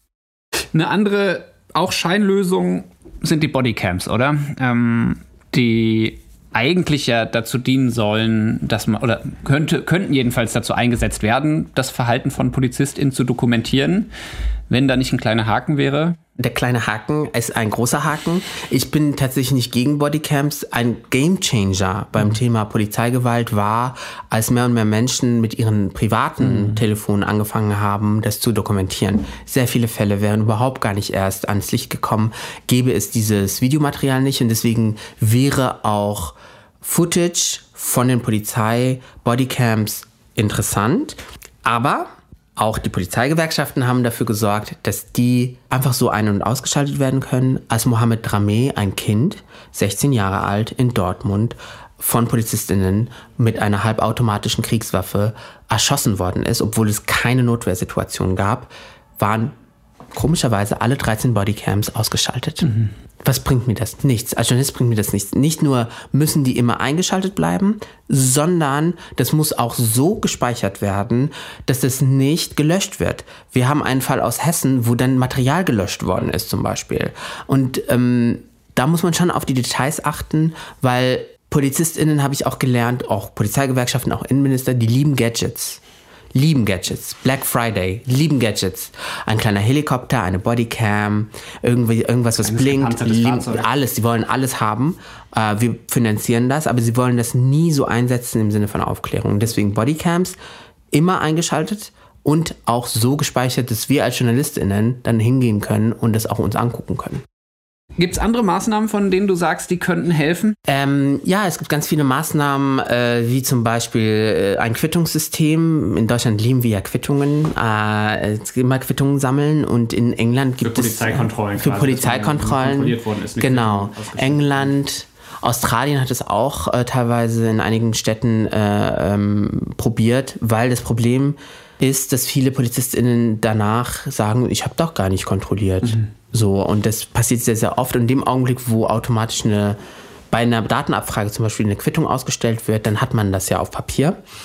Eine andere, auch Scheinlösung sind die Bodycams, oder? Ähm, die eigentlich ja dazu dienen sollen, dass man, oder könnte, könnten jedenfalls dazu eingesetzt werden, das Verhalten von PolizistInnen zu dokumentieren, wenn da nicht ein kleiner Haken wäre.
Der kleine Haken ist ein großer Haken. Ich bin tatsächlich nicht gegen Bodycams. Ein Gamechanger beim mhm. Thema Polizeigewalt war, als mehr und mehr Menschen mit ihren privaten mhm. Telefonen angefangen haben, das zu dokumentieren. Sehr viele Fälle wären überhaupt gar nicht erst ans Licht gekommen, gäbe es dieses Videomaterial nicht. Und deswegen wäre auch Footage von den Polizei-Bodycams interessant. Aber auch die Polizeigewerkschaften haben dafür gesorgt, dass die einfach so ein- und ausgeschaltet werden können, als Mohammed Drameh, ein Kind, sechzehn Jahre alt, in Dortmund, von PolizistInnen mit einer halbautomatischen Kriegswaffe erschossen worden ist, obwohl es keine Notwehrsituation gab, waren komischerweise alle dreizehn Bodycams ausgeschaltet. Mhm. Was bringt mir das? Nichts. Als Journalist bringt mir das nichts. Nicht nur müssen die immer eingeschaltet bleiben, sondern das muss auch so gespeichert werden, dass das nicht gelöscht wird. Wir haben einen Fall aus Hessen, wo dann Material gelöscht worden ist zum Beispiel. Und ähm, da muss man schon auf die Details achten, weil PolizistInnen, habe ich auch gelernt, auch Polizeigewerkschaften, auch Innenminister, die lieben Gadgets. Lieben Gadgets. Black Friday, lieben Gadgets. Ein kleiner Helikopter, eine Bodycam, irgendwie, irgendwas, was blinkt, lieben, alles. Sie wollen alles haben. Äh, wir finanzieren das, aber sie wollen das nie so einsetzen im Sinne von Aufklärung. Deswegen Bodycams immer eingeschaltet und auch so gespeichert, dass wir als JournalistInnen dann hingehen können und das auch uns angucken können.
Gibt es andere Maßnahmen, von denen du sagst, die könnten helfen?
Ähm, ja, es gibt ganz viele Maßnahmen, äh, wie zum Beispiel äh, ein Quittungssystem. In Deutschland lieben wir ja Quittungen, äh, immer Quittungen sammeln und in England gibt
es... Für Polizeikontrollen.
Für quasi, Polizeikontrollen, ist, genau. England... Australien hat es auch äh, teilweise in einigen Städten äh, ähm, probiert, weil das Problem ist, dass viele PolizistInnen danach sagen, ich habe doch gar nicht kontrolliert. Mhm. So, und das passiert sehr, sehr oft. Und in dem Augenblick, wo automatisch eine, bei einer Datenabfrage zum Beispiel eine Quittung ausgestellt wird, dann hat man das ja auf Papier.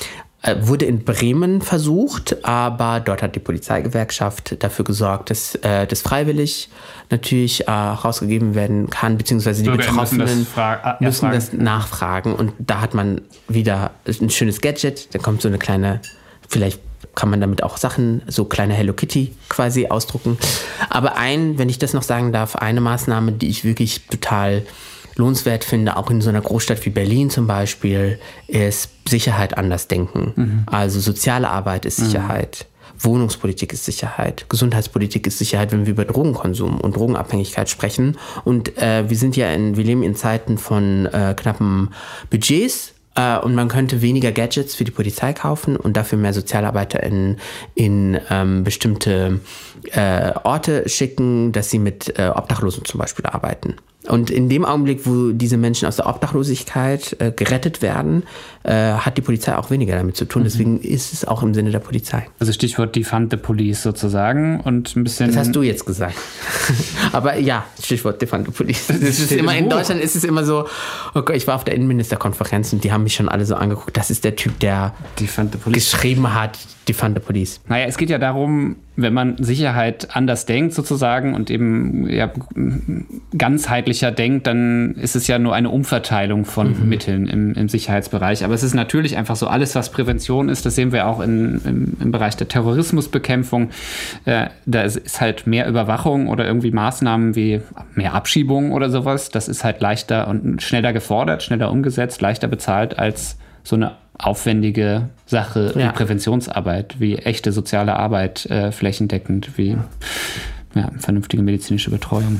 wurde in Bremen versucht, aber dort hat die Polizeigewerkschaft dafür gesorgt, dass äh, das freiwillig natürlich äh, rausgegeben werden kann, beziehungsweise die
Bürger
Betroffenen
müssen das, fra- ja,
müssen das nachfragen. Und da hat man wieder ein schönes Gadget, da kommt so eine kleine, vielleicht kann man damit auch Sachen, so kleine Hello Kitty quasi ausdrucken. Aber ein, wenn ich das noch sagen darf, eine Maßnahme, die ich wirklich total lohnenswert finde, auch in so einer Großstadt wie Berlin zum Beispiel, ist Sicherheit anders denken. Mhm. Also soziale Arbeit ist Sicherheit, mhm. Wohnungspolitik ist Sicherheit, Gesundheitspolitik ist Sicherheit, wenn wir über Drogenkonsum und Drogenabhängigkeit sprechen. Und äh, wir sind ja in, wir leben in Zeiten von äh, knappen Budgets. Uh, und man könnte weniger Gadgets für die Polizei kaufen und dafür mehr Sozialarbeiter in, in ähm, bestimmte äh, Orte schicken, dass sie mit äh, Obdachlosen zum Beispiel arbeiten. Und in dem Augenblick, wo diese Menschen aus der Obdachlosigkeit äh, gerettet werden, äh, hat die Polizei auch weniger damit zu tun. Deswegen ist es auch im Sinne der Polizei.
Also Stichwort Defund the Police sozusagen und ein bisschen...
Das hast du jetzt gesagt. Aber ja, Stichwort Defund the Police. Das ist immer, in Deutschland ist es immer so, okay, ich war auf der Innenministerkonferenz und die haben mich schon alle so angeguckt, das ist der Typ, der geschrieben hat, Defund the Police.
Naja, es geht ja darum, wenn man Sicherheit anders denkt sozusagen und eben ja, ganzheitlicher denkt, dann ist es ja nur eine Umverteilung von mhm. Mitteln im, im Sicherheitsbereich. Aber es ist natürlich einfach so, alles, was Prävention ist, das sehen wir auch in, im, im Bereich der Terrorismusbekämpfung. Äh, da ist, ist halt mehr Überwachung oder irgendwie Maßnahmen wie mehr Abschiebung oder sowas. Das ist halt leichter und schneller gefordert, schneller umgesetzt, leichter bezahlt als so eine aufwendige Sache wie ja. Präventionsarbeit, wie echte soziale Arbeit, äh, flächendeckend, wie ja, vernünftige medizinische Betreuung.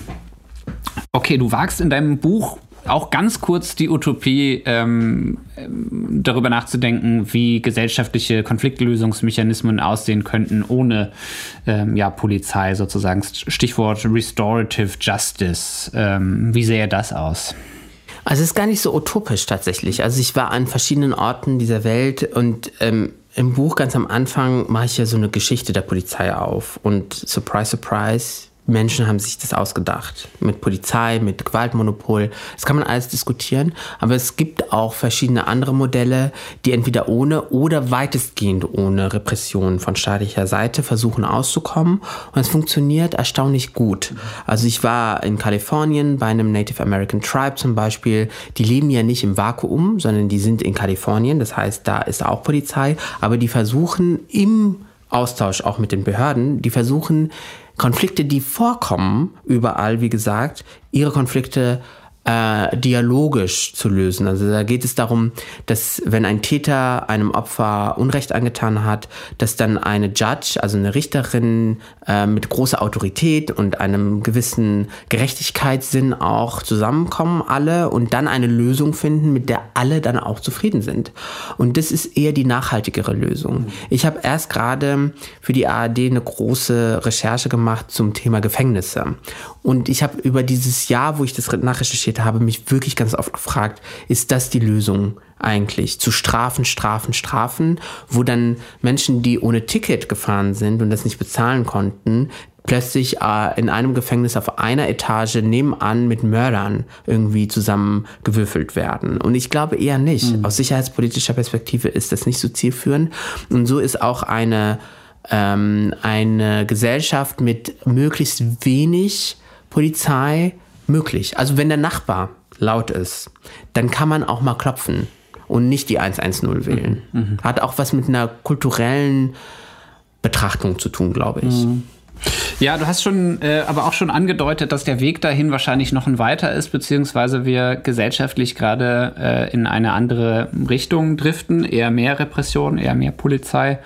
Okay, du wagst in deinem Buch auch ganz kurz die Utopie, ähm, darüber nachzudenken, wie gesellschaftliche Konfliktlösungsmechanismen aussehen könnten ohne ähm, ja, Polizei sozusagen. Stichwort Restorative Justice. Ähm, wie sähe das aus?
Also es ist gar nicht so utopisch tatsächlich. Also ich war an verschiedenen Orten dieser Welt und ähm, im Buch ganz am Anfang mache ich ja so eine Geschichte der Polizei auf. Und surprise, surprise, Menschen haben sich das ausgedacht. Mit Polizei, mit Gewaltmonopol. Das kann man alles diskutieren. Aber es gibt auch verschiedene andere Modelle, die entweder ohne oder weitestgehend ohne Repression von staatlicher Seite versuchen auszukommen. Und es funktioniert erstaunlich gut. Also ich war in Kalifornien bei einem Native American Tribe zum Beispiel. Die leben ja nicht im Vakuum, sondern die sind in Kalifornien. Das heißt, da ist auch Polizei. Aber die versuchen im Austausch auch mit den Behörden, die versuchen, Konflikte, die vorkommen, überall, wie gesagt, ihre Konflikte äh, dialogisch zu lösen. Also da geht es darum, dass wenn ein Täter einem Opfer Unrecht angetan hat, dass dann eine Judge, also eine Richterin äh, mit großer Autorität und einem gewissen Gerechtigkeitssinn auch zusammenkommen, alle, und dann eine Lösung finden, mit der alle dann auch zufrieden sind. Und das ist eher die nachhaltigere Lösung. Ich habe erst gerade für die A R D eine große Recherche gemacht zum Thema Gefängnisse. Und ich habe über dieses Jahr, wo ich das nachrecherchiert habe, mich wirklich ganz oft gefragt, ist das die Lösung eigentlich? Zu strafen, strafen, strafen, wo dann Menschen, die ohne Ticket gefahren sind und das nicht bezahlen konnten, plötzlich äh, in einem Gefängnis auf einer Etage nebenan mit Mördern irgendwie zusammengewürfelt werden. Und ich glaube eher nicht. Mhm. Aus sicherheitspolitischer Perspektive ist das nicht so zielführend. Und so ist auch eine, ähm, eine Gesellschaft mit möglichst wenig Polizei möglich. Also wenn der Nachbar laut ist, dann kann man auch mal klopfen und nicht die eins eins null wählen. Mhm. Hat auch was mit einer kulturellen Betrachtung zu tun, glaube ich.
Mhm. Ja, du hast schon, äh, aber auch schon angedeutet, dass der Weg dahin wahrscheinlich noch ein weiter ist, beziehungsweise wir gesellschaftlich gerade äh, in eine andere Richtung driften, eher mehr Repression, eher mehr Polizei.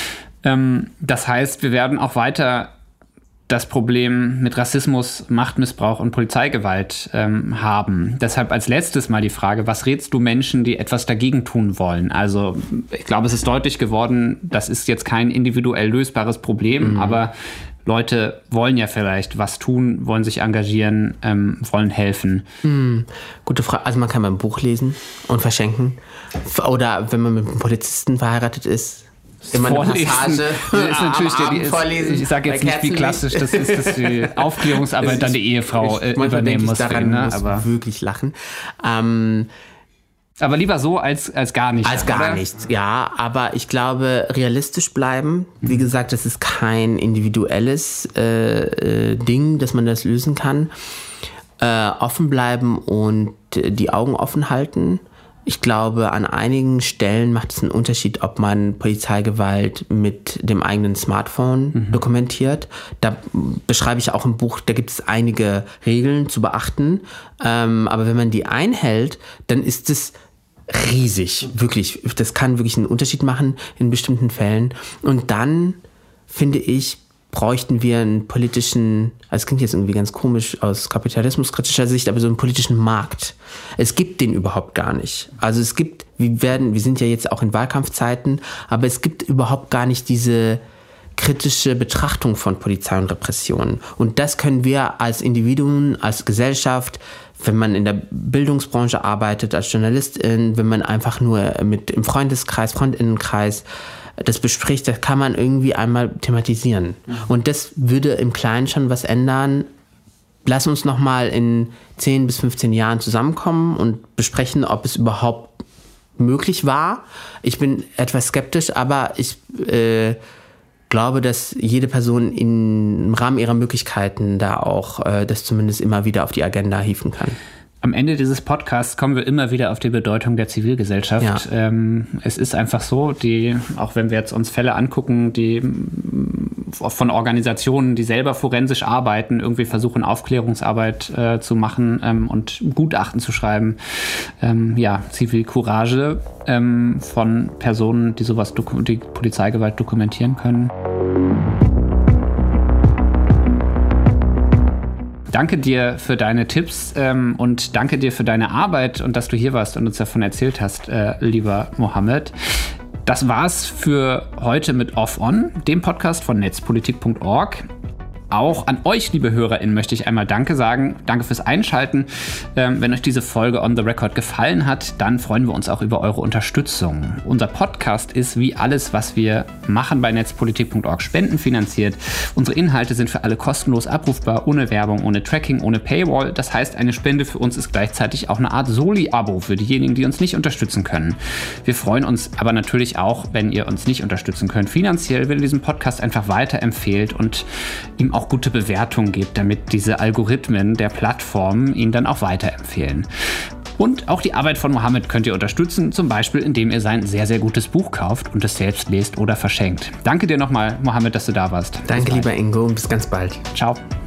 Ähm, das heißt, wir werden auch weiter das Problem mit Rassismus, Machtmissbrauch und Polizeigewalt ähm, haben. Deshalb als letztes mal die Frage, was rätst du Menschen, die etwas dagegen tun wollen? Also ich glaube, es ist deutlich geworden, das ist jetzt kein individuell lösbares Problem, mhm. aber Leute wollen ja vielleicht was tun, wollen sich engagieren, ähm, wollen helfen.
Mhm. Gute Frage. Also man kann beim Buch lesen und verschenken. Oder wenn man mit einem Polizisten verheiratet ist, immer eine Passage.
Das ist natürlich der, die ist, ich sage jetzt nicht, wie klassisch das ist, dass die Aufklärungsarbeit dann die Ehefrau äh, übernehmen muss.
Daran
ihn, ne?
muss
aber
wirklich lachen. Ähm,
Aber lieber so als, als gar nicht.
Als gar
oder?
nichts, ja. Aber ich glaube, realistisch bleiben. Wie gesagt, das ist kein individuelles äh, äh, Ding, dass man das lösen kann. Äh, offen bleiben und die Augen offen halten. Ich glaube, an einigen Stellen macht es einen Unterschied, ob man Polizeigewalt mit dem eigenen Smartphone mhm. dokumentiert. Da beschreibe ich auch im Buch, da gibt es einige Regeln zu beachten. Ähm, aber wenn man die einhält, dann ist es riesig, wirklich. Das kann wirklich einen Unterschied machen in bestimmten Fällen. Und dann, finde ich, bräuchten wir einen politischen, also es klingt jetzt irgendwie ganz komisch aus kapitalismuskritischer Sicht, aber so einen politischen Markt. Es gibt den überhaupt gar nicht. Also es gibt, wir werden, wir sind ja jetzt auch in Wahlkampfzeiten, aber es gibt überhaupt gar nicht diese kritische Betrachtung von Polizei und Repression. Und das können wir als Individuen, als Gesellschaft, wenn man in der Bildungsbranche arbeitet, als Journalistin, wenn man einfach nur mit im Freundeskreis, Freundinnenkreis das bespricht, das kann man irgendwie einmal thematisieren. Und das würde im Kleinen schon was ändern. Lass uns nochmal in zehn bis fünfzehn Jahren zusammenkommen und besprechen, ob es überhaupt möglich war. Ich bin etwas skeptisch, aber ich äh, glaube, dass jede Person in, im Rahmen ihrer Möglichkeiten da auch äh, das zumindest immer wieder auf die Agenda hieven kann.
Am Ende dieses Podcasts kommen wir immer wieder auf die Bedeutung der Zivilgesellschaft. Ja. Ähm, es ist einfach so, die, auch wenn wir jetzt uns Fälle angucken, die von Organisationen, die selber forensisch arbeiten, irgendwie versuchen, Aufklärungsarbeit äh, zu machen ähm, und Gutachten zu schreiben. Ähm, ja, Zivilcourage ähm, von Personen, die sowas, doku- die Polizeigewalt dokumentieren können. Danke dir für deine Tipps ähm, und danke dir für deine Arbeit und dass du hier warst und uns davon erzählt hast, äh, lieber Mohammed. Das war's für heute mit Off On, dem Podcast von netzpolitik punkt org. Auch an euch, liebe HörerInnen, möchte ich einmal Danke sagen. Danke fürs Einschalten. Ähm, wenn euch diese Folge On The Record gefallen hat, dann freuen wir uns auch über eure Unterstützung. Unser Podcast ist wie alles, was wir machen bei netzpolitik punkt org, spendenfinanziert. Unsere Inhalte sind für alle kostenlos abrufbar, ohne Werbung, ohne Tracking, ohne Paywall. Das heißt, eine Spende für uns ist gleichzeitig auch eine Art Soli-Abo für diejenigen, die uns nicht unterstützen können. Wir freuen uns aber natürlich auch, wenn ihr uns nicht unterstützen könnt finanziell, wenn ihr diesen Podcast einfach weiterempfehlt und ihm auch gute Bewertungen gibt, damit diese Algorithmen der Plattformen ihn dann auch weiterempfehlen. Und auch die Arbeit von Mohammed könnt ihr unterstützen, zum Beispiel indem ihr sein sehr, sehr gutes Buch kauft und es selbst lest oder verschenkt. Danke dir nochmal, Mohammed, dass du da warst.
Danke, lieber Ingo, und bis ganz bald.
Ciao.